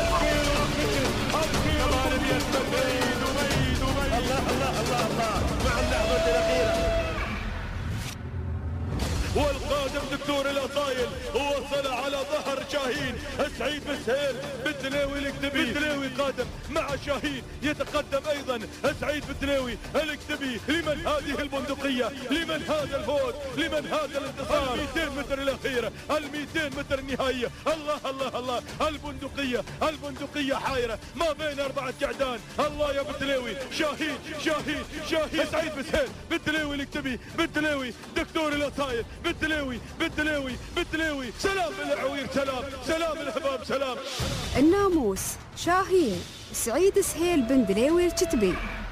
والقادم دكتور الأصايل وصل على ظهر شاهين. سعيد بسهيل بالدليوي الكتبي، الدليوي قادم مع شاهين، يتقدم أيضا سعيد بالدليوي الكتبي. لمن هذه البندقية؟ لمن هذا الفوز؟ لمن هذا الانتصار؟ 200 متر الأخيرة، 200 متر النهائية. الله الله الله، البندقية حايرة ما بين 4 قعدان. الله يا بالدليوي، شاهين شاهين شاهين. سعيد بسهيل بالدليوي الكتبي، بالدليوي دكتور الأصايل، بالدليوي. سلام العوير، سلام الحباب، سلام. الناموس شاهين، سعيد سهيل بن دليوي الكتبي.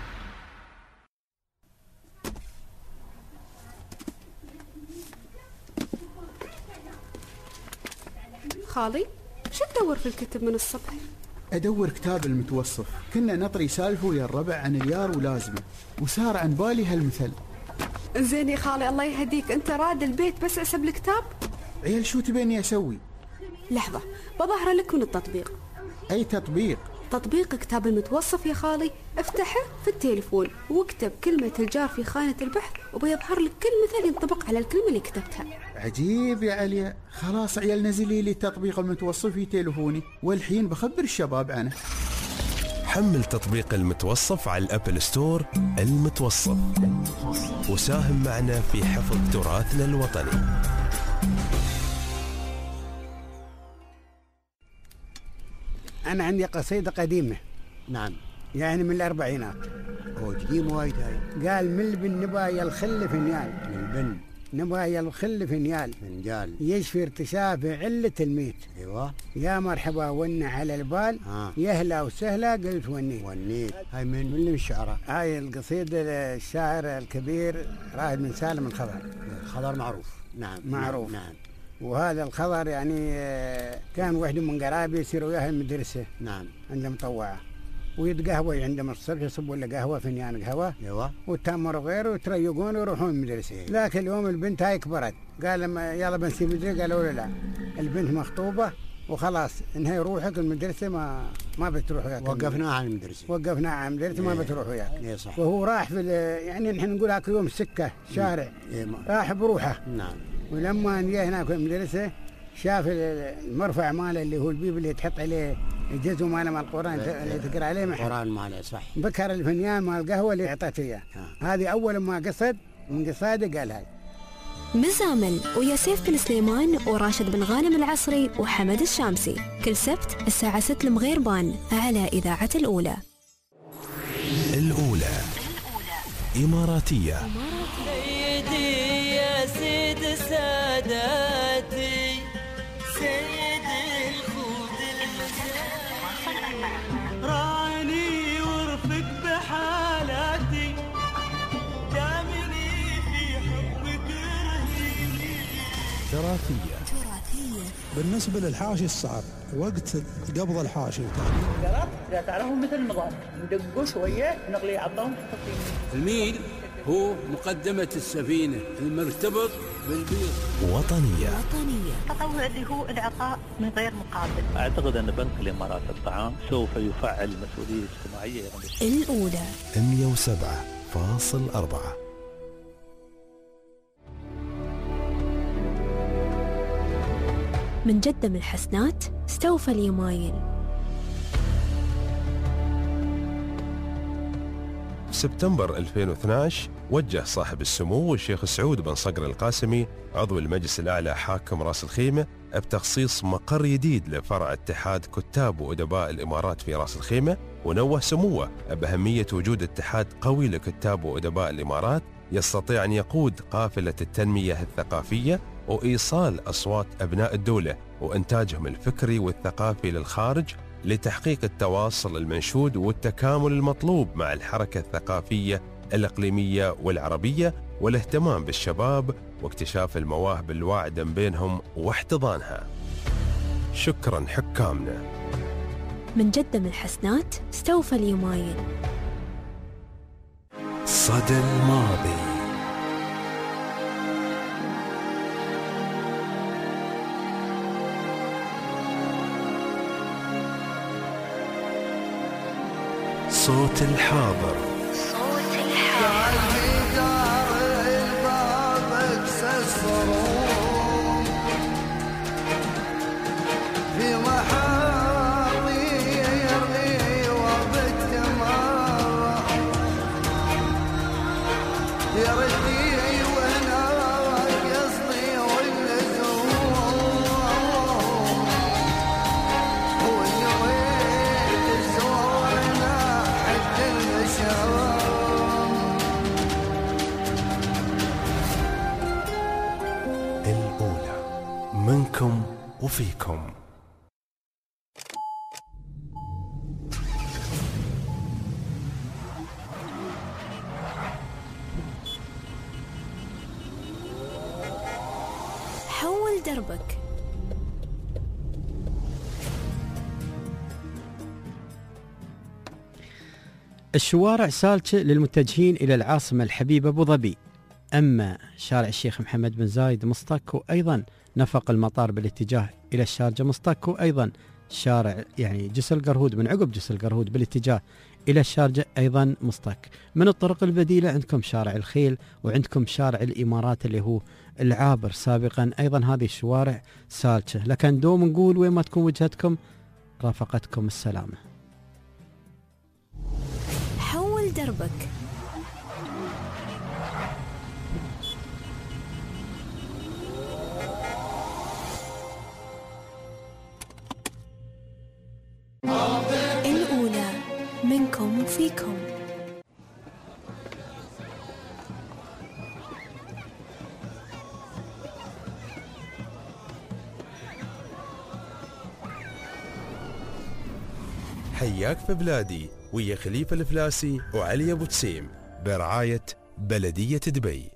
خالي شو تدور في الكتب من الصبح؟ أدور كتاب المتوصف. كنا نطري سالفه ويا الربع عن اليار ولازمه، وصار عن بالي هالمثل. زين يا خالي الله يهديك، انت راد البيت بس اسب الكتاب؟ عيال شو تبيني اسوي؟ لحظة بظهر لك من التطبيق. اي تطبيق؟ تطبيق كتاب المتوصف يا خالي. افتحه في التليفون واكتب كلمة الجار في خانة البحث، وبيظهر لك كل مثل ينطبق على الكلمة اللي كتبتها. عجيب يا عليا. خلاص عيال نزلي لي تطبيق المتوصف في تليفوني، والحين بخبر الشباب عنه. حمل تطبيق المتوصف على الأبل ستور. المتوصف، وساهم معنا في حفظ تراثنا الوطني. أنا عندي قصيدة قديمة. نعم. يعني من الأربعينات. قديم وايد هاي. قال من البن نبايا الخل فنيال. من البن نبايا الخل فنيال. فنجال. يشفي ارتشاف علة الميت. ايوه. يا مرحبا ون على البال. يهلا وسهلا قلت ونيت. هاي من اللي الشعراء؟ هاي القصيدة الشاعر الكبير رائد بن سالم الخضر. الخضر معروف. نعم معروف. نعم. وهذا الخضر يعني كان وحده من قرابي يصير وياها المدرسة. نعم. عنده مطوعة ويتقهوى عندهم الصبح، يصبوا له قهوة فنيان قهوة. ايوه. وتمر وغيره وتريقون ويروحون المدرسة. لكن اليوم البنت هاي كبرت، قال لما يلا بنسيب المدرسة، قالوا لا البنت مخطوبة وخلاص انهي روحك المدرسة، ما بتروح وياك. وقفناها عن المدرسة. وقفناها عن المدرسة. ما بتروح وياك. ايه صح. وهو راح في يعني نحن نقول هاك يوم السكة شارع. راح بروحه. نعم. ولما جاء هناك في المدرسة شاف المرفع ماله اللي هو البيب اللي تحط عليه الجزء ماله مال القرآن اللي تقرأ عليه القرآن ماله صح. بكر الفنيان مال القهوة اللي أعطته إياه. هذه أول ما قصد من قصاده قال هاي. مزامل ويا سيف بن سليمان وراشد بن غانم العصري وحمد الشامسي، كل سبت الساعة 6 المغيربان على إذاعة الأولى. الأولى إماراتية. سيدي يا سيد ساداتي، سيدي تراثية. بالنسبة للحاشي الصعب وقت قبض الحاشي قرط إذا تعرفوا مثل النظام ندقوا شوية نغلي عظام. الميل هو مقدمة السفينة المرتبط بالبيض. وطنية. التطوع اللي هو العطاء من غير مقابل. أعتقد أن بنك الإمارات الطعام سوف يفعل مسؤولية اجتماعية. الأولى 107.4. من جدة من الحسنات استوفى اليمايل. سبتمبر 2012 وجه صاحب السمو الشيخ سعود بن صقر القاسمي عضو المجلس الأعلى حاكم راس الخيمة بتخصيص مقر جديد لفرع اتحاد كتاب وأدباء الإمارات في راس الخيمة، ونوه سموه بأهمية وجود اتحاد قوي لكتاب وأدباء الإمارات يستطيع أن يقود قافلة التنمية الثقافية وإيصال أصوات أبناء الدولة وإنتاجهم الفكري والثقافي للخارج لتحقيق التواصل المنشود والتكامل المطلوب مع الحركة الثقافية الإقليمية والعربية والاهتمام بالشباب واكتشاف المواهب الواعدة بينهم واحتضانها. شكرا حكامنا. من جدة من الحسنات استوفى اليمايل. صدى الماضي. صوت الحاضر. في محاضي يرمي وبالتمارة يردي وانا قصدي واللزوم واللي ريت الزورنا حد المشام. الأولى منكم وفيكم. حول دربك. الشوارع سالكة للمتجهين إلى العاصمة الحبيبة أبو ظبي، أما شارع الشيخ محمد بن زايد مصطك، وأيضا نفق المطار بالاتجاه إلى الشارجة مصطك، وأيضا شارع يعني جسر القرهود من عقب جسر القرهود بالاتجاه إلى الشارجة أيضا مصطك. من الطرق البديلة عندكم شارع الخيل وعندكم شارع الإمارات اللي هو العابر سابقا، أيضا هذه الشوارع سالكة، لكن دوم نقول وين ما تكون وجهتكم رافقتكم السلامة. حول دربك. الأولى منكم وفيكم. حياك في بلادي ويا خليفة الفلاسي وعلي أبو تسيم برعاية بلدية دبي.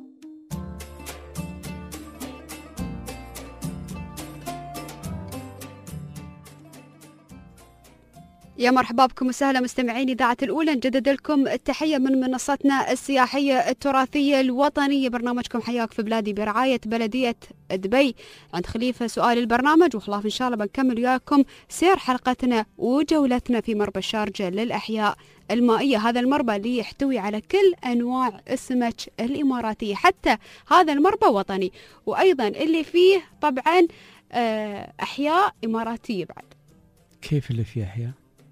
يا مرحبا بكم وسهلا مستمعين إذاعة الأولى، نجدد لكم التحية من منصتنا السياحية التراثية الوطنية، برنامجكم حياك في بلادي برعاية بلدية دبي. عند خليفة سؤال البرنامج وخلاف إن شاء الله بنكمل وياكم سير حلقتنا وجولتنا في مربى الشارجة للأحياء المائية. هذا المربى اللي يحتوي على كل أنواع السمك الإماراتية، حتى هذا المربى وطني، وأيضا اللي فيه طبعا أحياء إماراتية بعد. كيف اللي فيه أحياء؟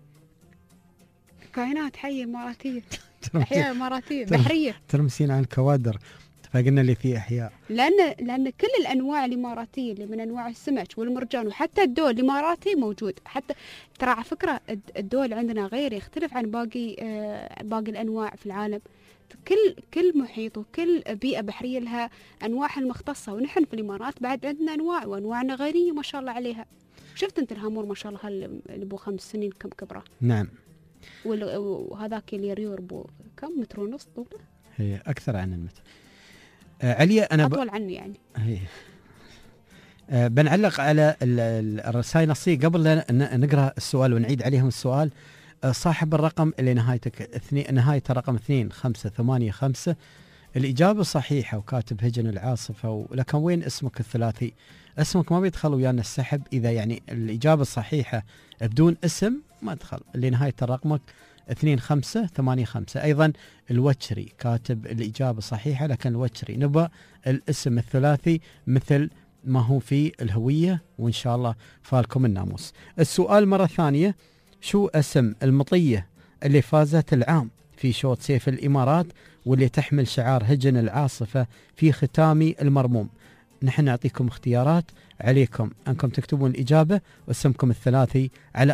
كائنات حية إماراتية، أحياء إماراتية بحرية. ترمسين عن الكوادر، فقلنا اللي فيه أحياء. لأن كل الأنواع الإماراتية اللي من أنواع السمك والمرجان وحتى الدول الإماراتي موجود. حتى ترى على فكرة الدول عندنا غير يختلف عن باقي الأنواع في العالم. كل محيط وكل بيئة بحرية لها أنواعها المختصة، ونحن في الإمارات بعد عندنا أنواع وأنواعنا غيرية ما شاء الله عليها. شفت أنت الهامور ما شاء الله اللي بو 5 سنين كم كبره؟ نعم. وهذاك اللي يريور بو كم متر ونص طوله؟ هي أكثر عن المتر. عليا أنا أطول عني يعني. هي بنعلق على الرسائل النصية قبل لا نقرأ السؤال ونعيد عليهم السؤال. صاحب الرقم اللي نهاية الرقم 2585 الإجابة صحيحة وكاتب هجن العاصفة، ولكن وين اسمك الثلاثي؟ اسمك ما بيدخل ويانا السحب إذا يعني الإجابة الصحيحة بدون اسم ما دخل. اللي نهاية رقمك 2585 أيضا الوتشري كاتب الإجابة صحيحة، لكن الوتشري نبى الاسم الثلاثي مثل ما هو في الهوية، وإن شاء الله فالكم الناموس. السؤال مرة ثانية، شو اسم المطية اللي فازت العام في شوط سيف الإمارات واللي تحمل شعار هجن العاصفة في ختام المرموم؟ نحن نعطيكم اختيارات، عليكم أنكم تكتبون الإجابة واسمكم الثلاثي على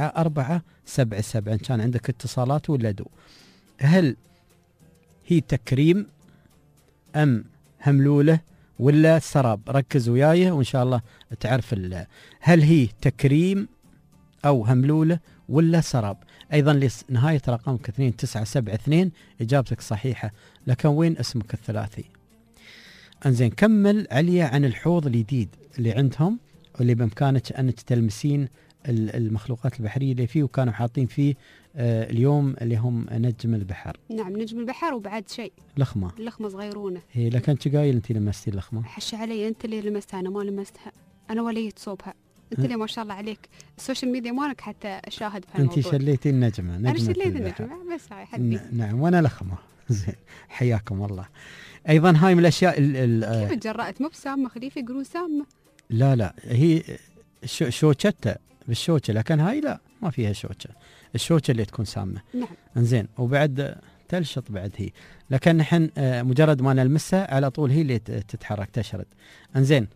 4477 إن كان عندك اتصالات ولا دو. هل هي تكريم أم هملولة ولا سراب؟ ركز وياي وإن شاء الله تعرف هل هي تكريم أو هملولة ولا سراب. أيضا لنهاية رقمك 2972 إجابتك صحيحة، لكن وين اسمك الثلاثي؟ أنزين كمل عليا عن الحوض الجديد اللي عندهم واللي بإمكانك أنك تلمسين المخلوقات البحرية اللي فيه، وكانوا حاطين فيه اليوم اللي هم نجم البحر. نعم نجم البحر، وبعد شيء لخمة صغيرونة. هي لكن قايل أنت لمستي اللخمة؟ حش علي، أنت اللي لمستها، أنا ما لمستها، أنا وليت صوبها. أنت اللي ما شاء الله عليك السوشيال ميديا مالك حتى شاهد بهالموضوع. أنت شليتي النجمة. أنا شليت النجمة بس هاي حدي. نعم وأنا لخمة. زين حياكم الله. أيضا هاي من الأشياء كيف تجرأت؟ مو بسامة خليفة يقولون سامة. لا هي شوكتها بالشوكة، لكن هاي لا ما فيها شوكة، الشوكة اللي تكون سامة. نعم. انزين وبعد تلشط بعد هي، لكن نحن مجرد ما نلمسها على طول هي اللي تتحرك تشرد. انزين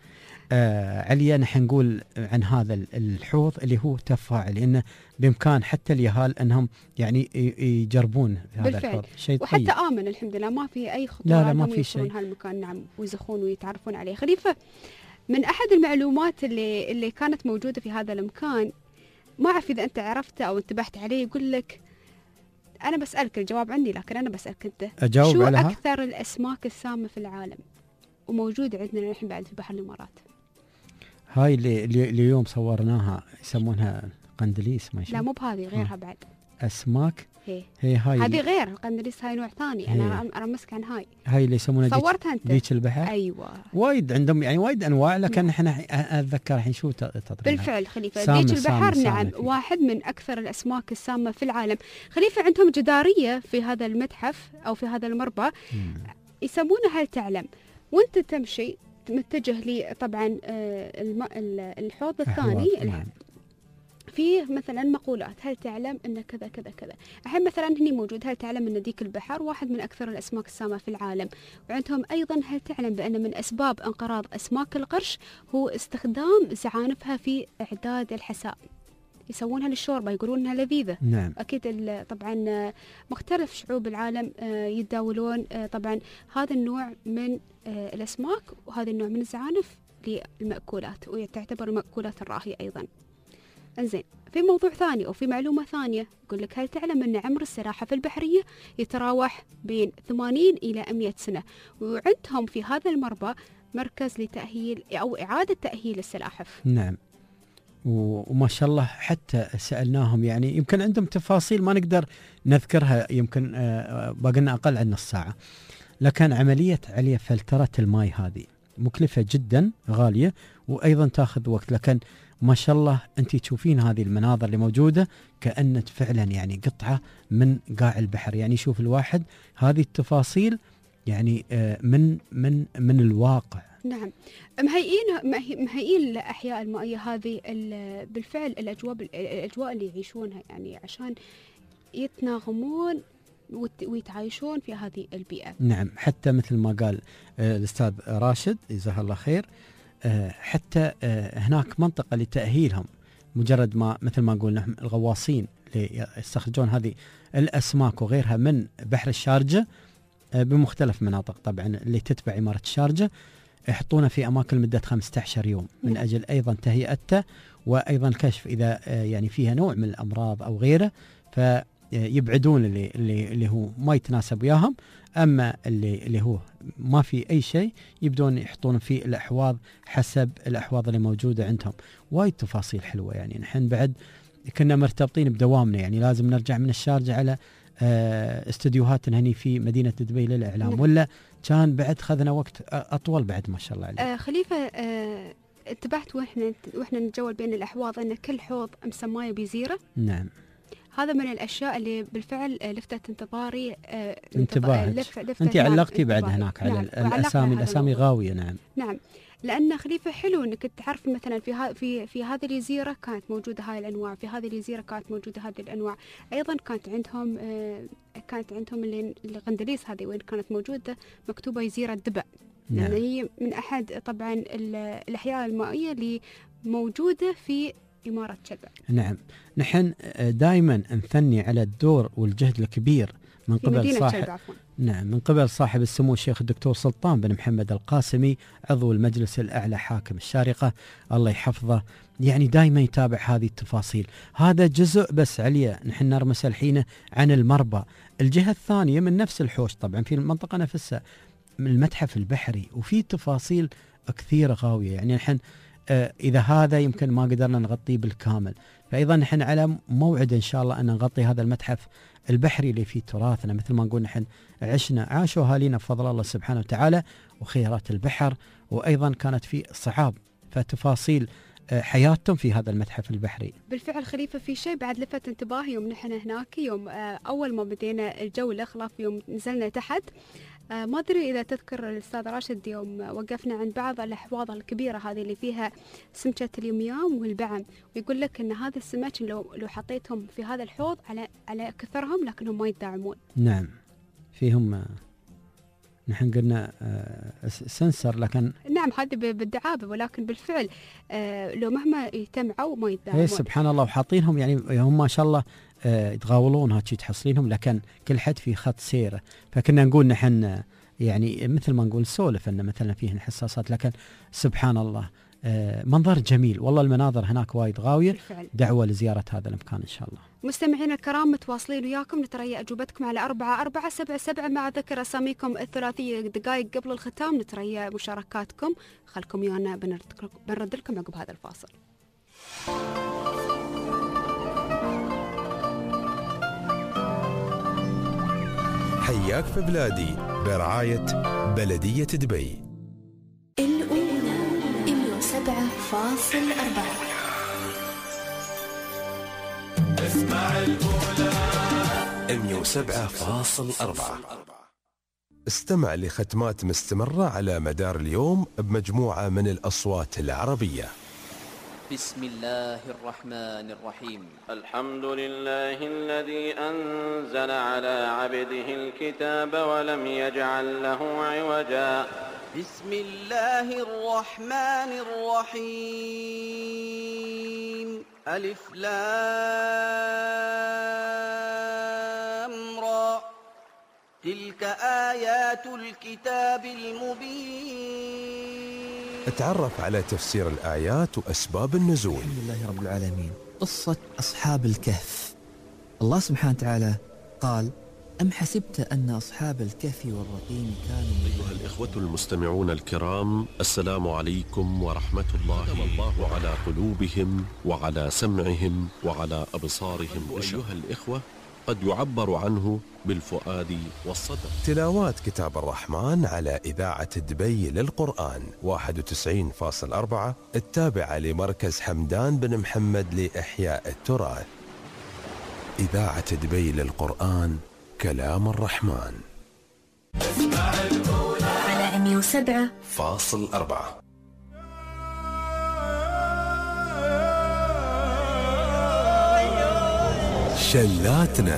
عليا نحن نقول عن هذا الحوض اللي هو تفاعل، لأنه بإمكان حتى اليهال أنهم يعني يجربون هذا بالفعل. الحوض، شيء وحتى طيب. آمن الحمد لله، ما في أي خطورة. لا ما في شيء. هالمكان نعم، ويزخون ويتعرفون عليه. خليفة، من أحد المعلومات اللي كانت موجودة في هذا المكان، ما أعرف إذا أنت عرفته أو انتبهت عليه، يقول لك أنا بسألك الجواب عندي لكن أنا بسألك أنت، أجاوب شو عليها؟ أكثر الأسماك السامة في العالم وموجودة عندنا نحن بعد في بحر الإمارات؟ هاي اللي اليوم صورناها يسمونها قندليس، ما لا مو بهذه، غيرها بعد أسماك. هي هاي هذه غير القندليس، هاي نوع ثاني. أنا أرمسك عن هاي اللي يسمونها صورتها أنت؟ ديك البحر. أيوة وايد عندهم يعني وايد أنواع، لكن احنا أتذكر الحين شو تطريقها. بالفعل خليفة، ديك البحر نعم واحد من أكثر الأسماك السامة في العالم. خليفة عندهم جدارية في هذا المتحف أو في هذا المربع يسمونها هل تعلم، وانت تمشي متجه لي طبعا الحوض الثاني نعم. فيه مثلا مقولات، هل تعلم ان كذا كذا كذا. الحين مثلا هني موجود هل تعلم ان ديك البحر واحد من اكثر الاسماك السامه في العالم، وعندهم ايضا هل تعلم بان من اسباب انقراض اسماك القرش هو استخدام زعانفها في اعداد الحساء، يسوونها للشوربه، يقولون انها لذيذه. نعم. اكيد طبعا مختلف شعوب العالم يتداولون طبعا هذا النوع من الاسماك وهذا النوع من الزعانف للمأكولات، وتعتبر المأكولات الراهية ايضا. انزين، في موضوع ثاني او في معلومه ثانيه، يقول لك هل تعلم ان عمر السلاحف البحريه يتراوح بين 80 الى 100 سنه، وعندهم في هذا المربع مركز لتاهيل او اعاده تاهيل السلاحف. نعم. وما شاء الله حتى سألناهم، يعني يمكن عندهم تفاصيل ما نقدر نذكرها، يمكن باقي لنا أقل عن نص ساعة، لكن عملية عليا فلترة الماء هذه مكلفة جدا، غالية، وأيضا تأخذ وقت، لكن ما شاء الله أنت تشوفين هذه المناظر اللي موجودة كأنت فعلا يعني قطعة من قاع البحر. يعني شوف الواحد هذه التفاصيل يعني من الواقع. نعم، مهيئين الأحياء المائية هذه بالفعل الأجواء اللي يعيشونها، يعني عشان يتناغمون ويتعايشون في هذه البيئة. نعم، حتى مثل ما قال الأستاذ راشد جزاه الله خير، حتى هناك منطقة لتأهيلهم، مجرد ما مثل ما قلنا الغواصين اللي يستخرجون هذه الأسماك وغيرها من بحر الشارجة بمختلف مناطق طبعا اللي تتبع إمارة الشارجة، يحطونه في أماكن لمدة 15 يوم من أجل أيضا تهيئته وأيضا كشف إذا يعني فيها نوع من الأمراض أو غيره، يبعدون اللي هو ما يتناسب وياهم، أما اللي هو ما في أي شيء يبدون يحطون فيه الأحواض حسب الأحواض اللي موجودة عندهم. وايد تفاصيل حلوة يعني. نحن بعد كنا مرتبطين بدوامنا، يعني لازم نرجع من الشارجة على استديوهاتنا هني في مدينة دبي للإعلام، ولا كان بعد خذنا وقت أطول بعد ما شاء الله عليه. خليفة، انتبهت واحنا نتجول بين الأحواض أن كل حوض مسمايه بجزيرة. نعم، هذا من الأشياء اللي بالفعل لفتت انتظاري. انتباهك أنت علقتي بعد هناك على الأسامي غاوية. نعم، لأن خليفة حلو إنك تعرف مثلا في هذه الجزيرة كانت موجودة هاي الأنواع، في هذه الجزيرة كانت موجودة هذه الأنواع. أيضا كانت عندهم اللي غندليس هذه وين كانت موجودة مكتوبة جزيرة دبا. نعم. يعني هي من أحد طبعا الأحياء المائية اللي موجودة في إمارة شلبة. نعم، نحن دائما نثني على الدور والجهد الكبير من قبل صاحب السمو الشيخ الدكتور سلطان بن محمد القاسمي، عضو المجلس الأعلى حاكم الشارقة، الله يحفظه. يعني دائما يتابع هذه التفاصيل. هذا جزء بس عليا، نحن نرمس الحين عن المربى. الجهة الثانية من نفس الحوش طبعا في المنطقة نفسها من المتحف البحري، وفي تفاصيل كثيرة غاوية. يعني نحن إذا هذا يمكن ما قدرنا نغطيه بالكامل، فأيضا نحن على موعد إن شاء الله أن نغطي هذا المتحف البحري اللي فيه تراثنا. مثل ما نقول نحن عاشوا أهالينا بفضل الله سبحانه وتعالى وخيرات البحر، وأيضا كانت في صعاب، فتفاصيل حياتهم في هذا المتحف البحري. بالفعل خليفة، في شيء بعد لفت انتباهي يوم نحن هناك، يوم أول ما بدينا الجولة خلاف يوم نزلنا تحت. ما أدري إذا تذكر الأستاذ راشد يوم وقفنا عند بعض الأحواض الكبيرة هذه اللي فيها سمكة اليميام والبعم، ويقول لك أن هذا السمك لو حطيتهم في هذا الحوض على كثرهم لكنهم ما يتداعمون. نعم، فيهم نحن قلنا سنسر، لكن نعم هذه بالدعابة، ولكن بالفعل لو مهما يتمعوا ما يتداعمون. سبحان الله، وحاطينهم يعني هم ما شاء الله يتغاولون هاتشي تحصلينهم، لكن كل حد في خط سيره. فكنا نقول نحن يعني مثل ما نقول سولف أن مثلا فيه حساسات، لكن سبحان الله منظر جميل والله. المناظر هناك وايد غاوية بالفعل. دعوة لزيارة هذا المكان إن شاء الله. مستمعينا الكرام، متواصلين وياكم، نتريا أجوبتكم على 4477 مع ذكر أساميكم الثلاثية. دقائق قبل الختام نتريا مشاركاتكم، خلكم ويانا بنرد لكم عقب هذا الفاصل. حياك في بلادي برعاية بلدية دبي. الأولى 107.4. اسمع الأولى 107.4. استمع لختمات مستمرة على مدار اليوم بمجموعة من الأصوات العربية. بسم الله الرحمن الرحيم. الحمد لله الذي أنزل على عبده الكتاب ولم يجعل له عوجا. بسم الله الرحمن الرحيم. ألف لام را. تلك آيات الكتاب المبين. اتعرف على تفسير الآيات وأسباب النزول. الحمد لله رب العالمين. قصة أصحاب الكهف. الله سبحانه وتعالى قال: أم حسبت أن أصحاب الكهف والرقيم كانوا. أيها الإخوة المستمعون الكرام، السلام عليكم ورحمة الله على قلوبهم وعلى سمعهم وعلى أبصارهم. أيها الإخوة، قد يعبر عنه بالفؤاد والصدر. تلاوات كتاب الرحمن على إذاعة دبي للقرآن 91.4 التابعة لمركز حمدان بن محمد لإحياء التراث. إذاعة دبي للقرآن، كلام الرحمن. على 107.4. شلاتنا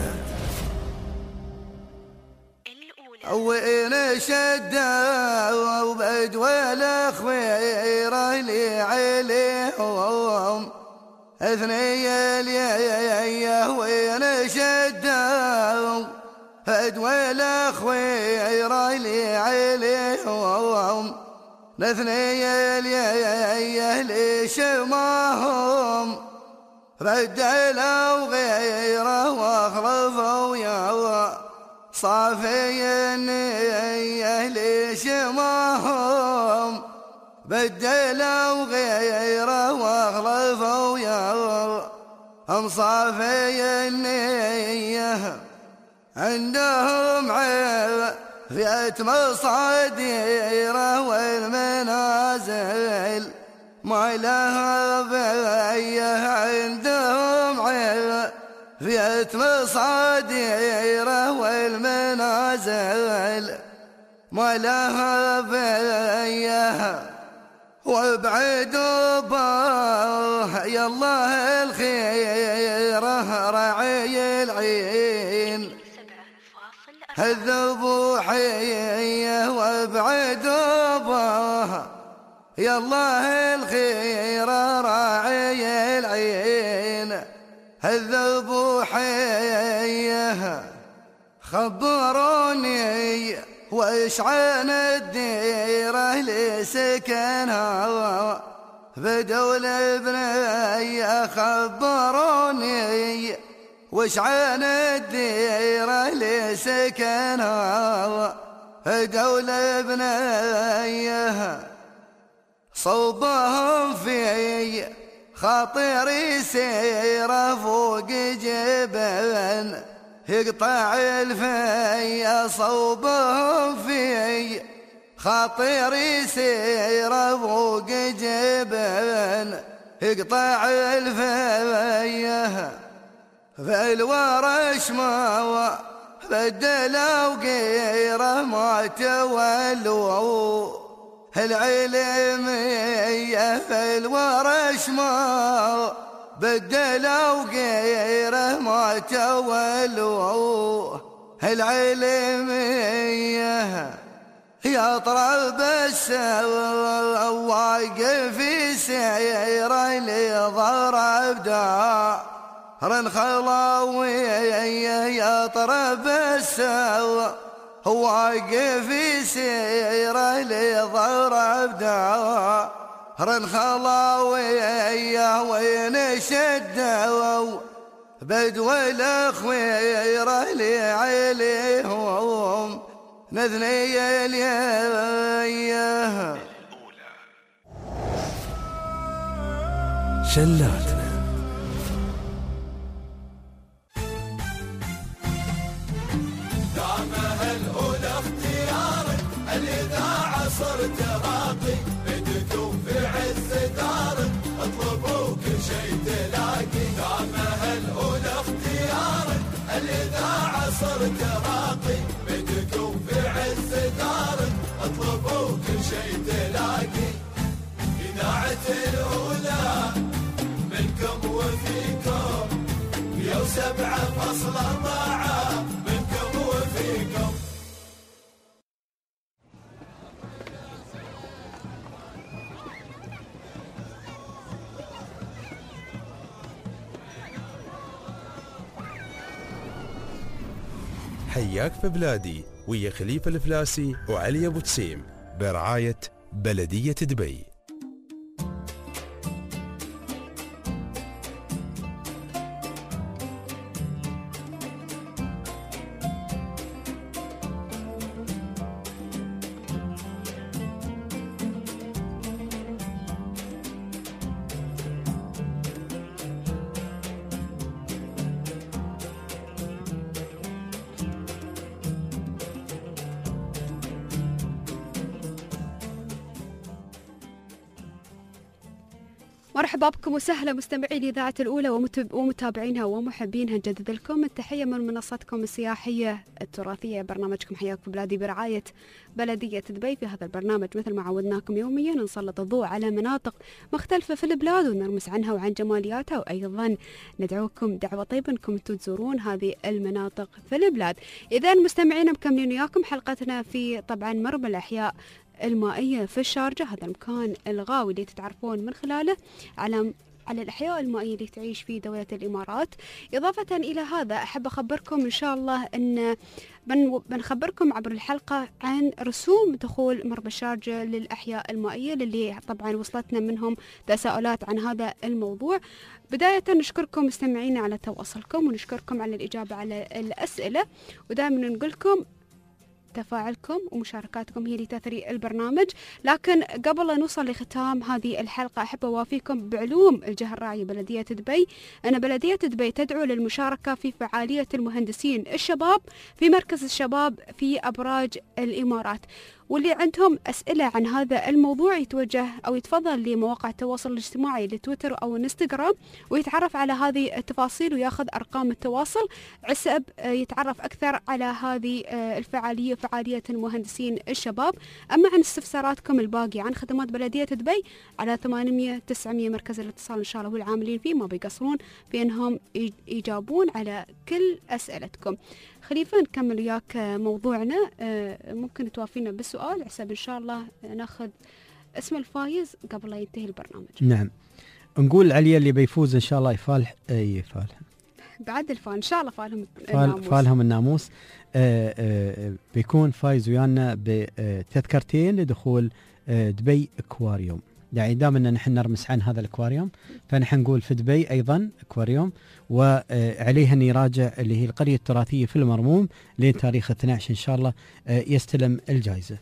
وين شدة وبدوى الأخويرة اللي عليهم اثني ليه. وين شدة بدوى الأخويرة اللي عليهم اثني ليه. ليش ما هم بدلوا غيره واخلفوا يا صافي النية ليش ما هم بدلوا غيره واخلفوا يا هم صافي النية عندهم عافية مصاديره والمنازل ما لها بيه عندهم عافية مصاديره والمنازل ما لها بيه وابعدوا به يا الله الخيره رعي العين الذبوحيه وابعدوا به يا الله الخيره راعي العين الذبوحيه خبروني وإيش عن الديرة لسكنها بدول ابني خبروني وإيش عن الديرة لسكنها بدول ابني صوبهم في خاطري سيره فوق جبل يقطع الفيا صوبهم في خاطري سيره فوق جبل يقطع الفيا في الورش ما بدلوا غيره ما تولوا العلمية في الورش ما بدلوا غيره ما تولوا العلمية يا طرب السواقف في سيره لضرب دار خلاوية يا طرب السواقف واقف في سيره لضرب دار خلاوية وين شدوا بدو الأخويرة لعليهم نذني الياه شلاتنا دامها الأولى اختيارك الإذاعة صرت راقي بدكم في عز دارك اطلبوا كل شيء تلاقي دامها الأولى اختيارك الإذاعة صرت راقي بدكم في عز دارك اطلبوا كل شيء تلاقي إذاعة الأولى منكم وفيكم 107.4 منكم وفيكم. حياك في بلادي ويا خليفة الفلاسي وعلي أبو تسيم برعاية بلدية دبي. مرحبا بكم وسهلا مستمعين إذاعة الأولى ومتابعينها ومحبينها. نجدد لكم التحية من منصتكم السياحية التراثية، برنامجكم حياك في بلادي برعاية بلدية دبي. في هذا البرنامج مثل ما عودناكم يوميا نسلط الضوء على مناطق مختلفة في البلاد ونرمس عنها وعن جمالياتها، وأيضا ندعوكم دعوة طيبة أنكم تزورون هذه المناطق في البلاد. إذا مستمعين مكملين وياكم حلقتنا في طبعا مرمى الأحياء المائية في الشارجة، هذا المكان الغاوي اللي تتعرفون من خلاله على على الأحياء المائية اللي تعيش في دولة الإمارات. إضافة إلى هذا أحب أخبركم إن شاء الله أن بنخبركم عبر الحلقة عن رسوم دخول مربى الشارجة للأحياء المائية، للي طبعا وصلتنا منهم تساؤلات عن هذا الموضوع. بداية نشكركم مستمعينا على تواصلكم، ونشكركم على الإجابة على الأسئلة، ودائما نقول لكم تفاعلكم ومشاركاتكم هي اللي تثري البرنامج. لكن قبل لا نوصل لختام هذه الحلقة أحب أوافيكم بعلوم الجهة الراعية بلدية دبي أن بلدية دبي تدعو للمشاركة في فعالية المهندسين الشباب في مركز الشباب في أبراج الإمارات. واللي عندهم أسئلة عن هذا الموضوع يتوجه أو يتفضل لمواقع التواصل الاجتماعي لتويتر أو انستغرام ويتعرف على هذه التفاصيل وياخذ أرقام التواصل عسب يتعرف أكثر على هذه الفعالية، فعالية المهندسين الشباب. أما عن استفساراتكم الباقية عن خدمات بلدية دبي على 800-900 مركز الاتصال إن شاء الله، والعاملين فيه ما بيقصرون في أنهم يجابون على كل أسئلتكم. خليفة نكمل وياك موضوعنا، ممكن توافينا بالسؤال حسب إن شاء الله ناخذ اسم الفايز قبل لا ينتهي البرنامج. نعم، نقول علي اللي بيفوز إن شاء الله يفالح بعد الفال إن شاء الله فالهم الناموس. بيكون فايز ويانا بتذكرتين لدخول دبي اكواريوم. يعني دائما نحن نرمس عن هذا الاكواريوم، فنحن نقول في دبي ايضا اكواريوم، وعليها ان يراجع اللي هي القرية التراثية في المرموم لين تاريخ 12 ان شاء الله يستلم الجائزة.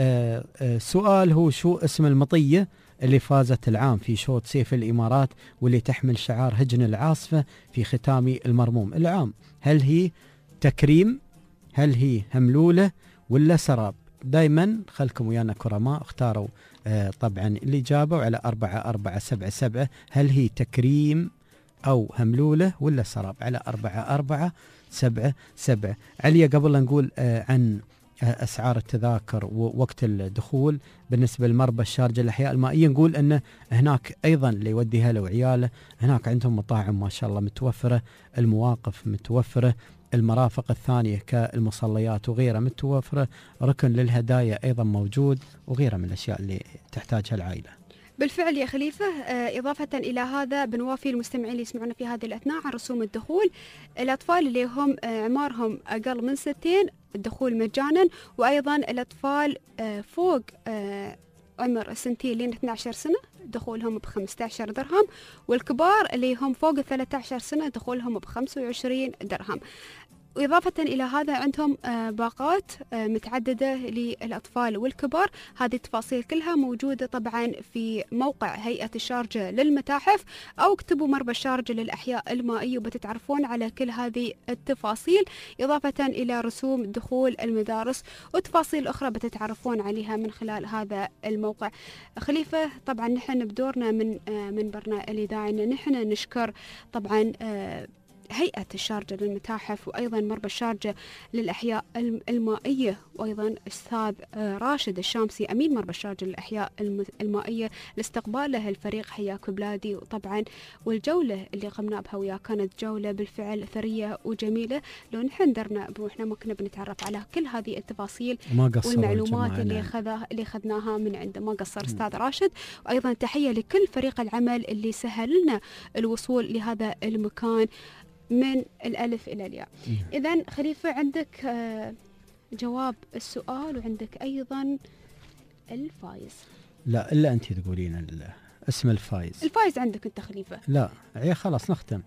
السؤال هو شو اسم المطية اللي فازت العام في شوط سيف الإمارات واللي تحمل شعار هجن العاصفة في ختام المرموم العام؟ هل هي تكريم، هل هي هملولة، ولا سراب؟ دايما خلكم ويانا كرماء، اختاروا طبعا الإجابة وعلى 4477. هل هي تكريم أو هملولة ولا سراب؟ على 4477. عليا قبل لا نقول عن أسعار التذاكر ووقت الدخول بالنسبة لمربى الشارجة الأحياء المائية، نقول أن هناك أيضا اللي يوديها له وعياله، هناك عندهم مطاعم ما شاء الله متوفرة، المواقف متوفرة، المرافق الثانية كالمصليات وغيرها متوفرة، ركن للهدايا أيضا موجود، وغيرها من الأشياء اللي تحتاجها العائلة. بالفعل يا خليفة. إضافة إلى هذا بنوافي المستمعين اللي يسمعونا في هذه الأثناء عن رسوم الدخول. الأطفال اللي هم أعمارهم أقل من 2 الدخول مجانا، وأيضا الأطفال فوق عمر 2 لين 12 سنة دخولهم ب15 درهم، والكبار اللي هم فوق 13 سنة دخولهم ب25 درهم. وإضافة إلى هذا عندهم باقات متعددة للأطفال والكبار. هذه التفاصيل كلها موجودة طبعا في موقع هيئة الشارجة للمتاحف، أو اكتبوا مربى الشارجة للأحياء المائية وبتتعرفون على كل هذه التفاصيل، إضافة إلى رسوم دخول المدارس وتفاصيل أخرى بتتعرفون عليها من خلال هذا الموقع. خليفة، طبعا نحن بدورنا من منبرنا الإذاعي نحن نشكر طبعا هيئة الشارجة للمتاحف وأيضا مربى الشارجة للأحياء المائية، وأيضا أستاذ راشد الشامسي أمين مربى الشارجة للأحياء المائية لاستقباله الفريق حياك بلادي. وطبعا والجولة اللي قمنا بها وياه كانت جولة بالفعل ثرية وجميلة. لو نحن درنا بروحنا ما كنا بنتعرف على كل هذه التفاصيل والمعلومات اللي أخذناها من عنده. ما قصر أستاذ راشد. وأيضا تحية لكل فريق العمل اللي سهل لنا الوصول لهذا المكان من الألف إلى الياء. إذن خليفة عندك جواب السؤال وعندك أيضا الفايز. لا إلا أنت تقولين اسم الفايز عندك أنت خليفة. لا خلاص نختم.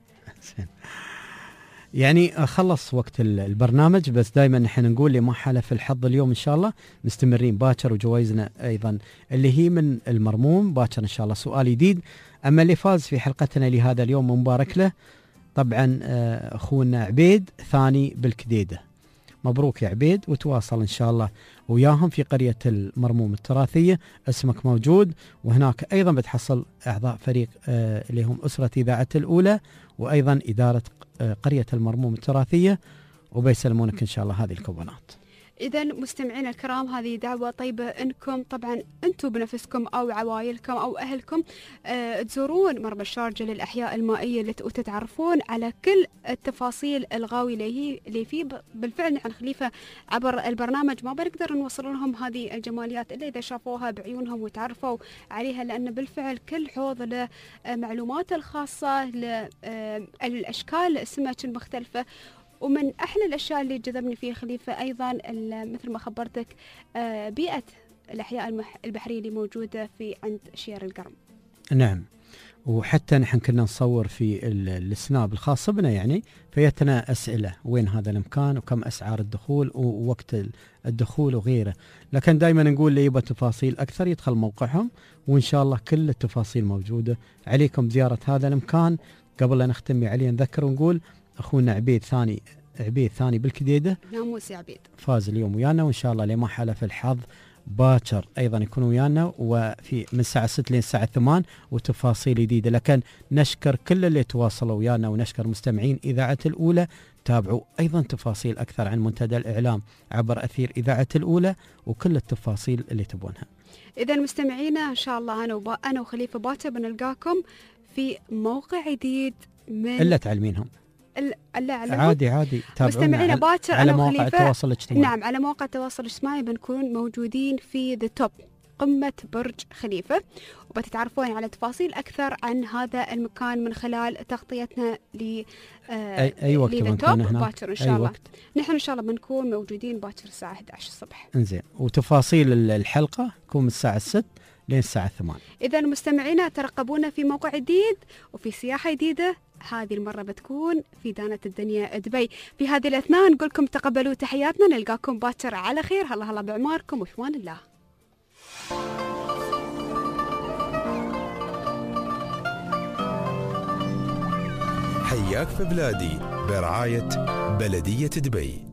يعني خلص وقت البرنامج، بس دائما نحن نقول لما حلف الحظ اليوم إن شاء الله مستمرين باكر، وجوائزنا أيضا اللي هي من المرموم باكر إن شاء الله سؤال جديد. أما اللي فاز في حلقتنا لهذا اليوم مبارك له طبعا أخونا عبيد ثاني بالكديدة. مبروك يا عبيد، وتواصل إن شاء الله وياهم في قرية المرموم التراثية، اسمك موجود، وهناك أيضا بتحصل أعضاء فريق اللي هم أسرة إذاعة الأولى وأيضا إدارة قرية المرموم التراثية، وبيسلمونك إن شاء الله هذه الكوبونات. إذا مستمعينا الكرام، هذه دعوة طيبة أنكم طبعا أنتم بنفسكم أو عوائلكم أو أهلكم تزورون مربى الشارجة للأحياء المائية وتتعرفون على كل التفاصيل الغاوية اللي فيه. بالفعل نحن خليفة عبر البرنامج ما بنقدر نوصل لهم هذه الجماليات إلا إذا شافوها بعيونهم وتعرفوا عليها، لأن بالفعل كل حوض له معلومات الخاصة للأشكال السمك المختلفة. ومن أحلى الأشياء اللي جذبني فيه خليفة أيضا مثل ما خبرتك بيئة الأحياء البحرية اللي موجودة في عند شير القرم. نعم، وحتى نحن كنا نصور في السناب الخاص بنا، يعني فيتنا أسئلة وين هذا المكان وكم أسعار الدخول ووقت الدخول وغيره، لكن دائما نقول اللي يبغى تفاصيل أكثر يدخل موقعهم، وإن شاء الله كل التفاصيل موجودة. عليكم زيارة هذا المكان. قبل لا نختم عليه نذكر ونقول أخونا عبيد ثاني بالكديدة، ناموس يا عبيد، فاز اليوم ويانا، وإن شاء الله لما حلف الحظ باكر أيضا يكون ويانا، وفي من الساعة 6 للساعة 8 وتفاصيل جديدة. لكن نشكر كل اللي تواصلوا ويانا، ونشكر مستمعين إذاعة الأولى. تابعوا أيضا تفاصيل أكثر عن منتدى الإعلام عبر أثير إذاعة الأولى وكل التفاصيل اللي تبونها. إذا مستمعينا إن شاء الله أنا وخليفة باكر بنلقاكم في موقع جديد من إلا تعلمينهم عادي مستمعينا باكر على مواقع التواصل الاجتماعي. نعم، على مواقع التواصل الاجتماعي بنكون موجودين في ذا توب، قمة برج خليفة، وبتتعرفون على تفاصيل أكثر عن هذا المكان من خلال تغطيتنا أي وقت بنكون هنا باكر إن شاء الله. نحن إن شاء الله بنكون موجودين باكر الساعة 11 الصبح. إنزين، وتفاصيل الحلقة تكون من الساعة 6 لين الساعة 8. إذا مستمعينا ترقبونا في موقع جديد وفي سياحة جديدة، هذه المرة بتكون في دانة الدنيا دبي. في هذه الأثناء نقول لكم تقبلوا تحياتنا، نلقاكم باكر على خير. هلا بعماركم وفي أمان الله. حياك في بلادي برعاية بلدية دبي.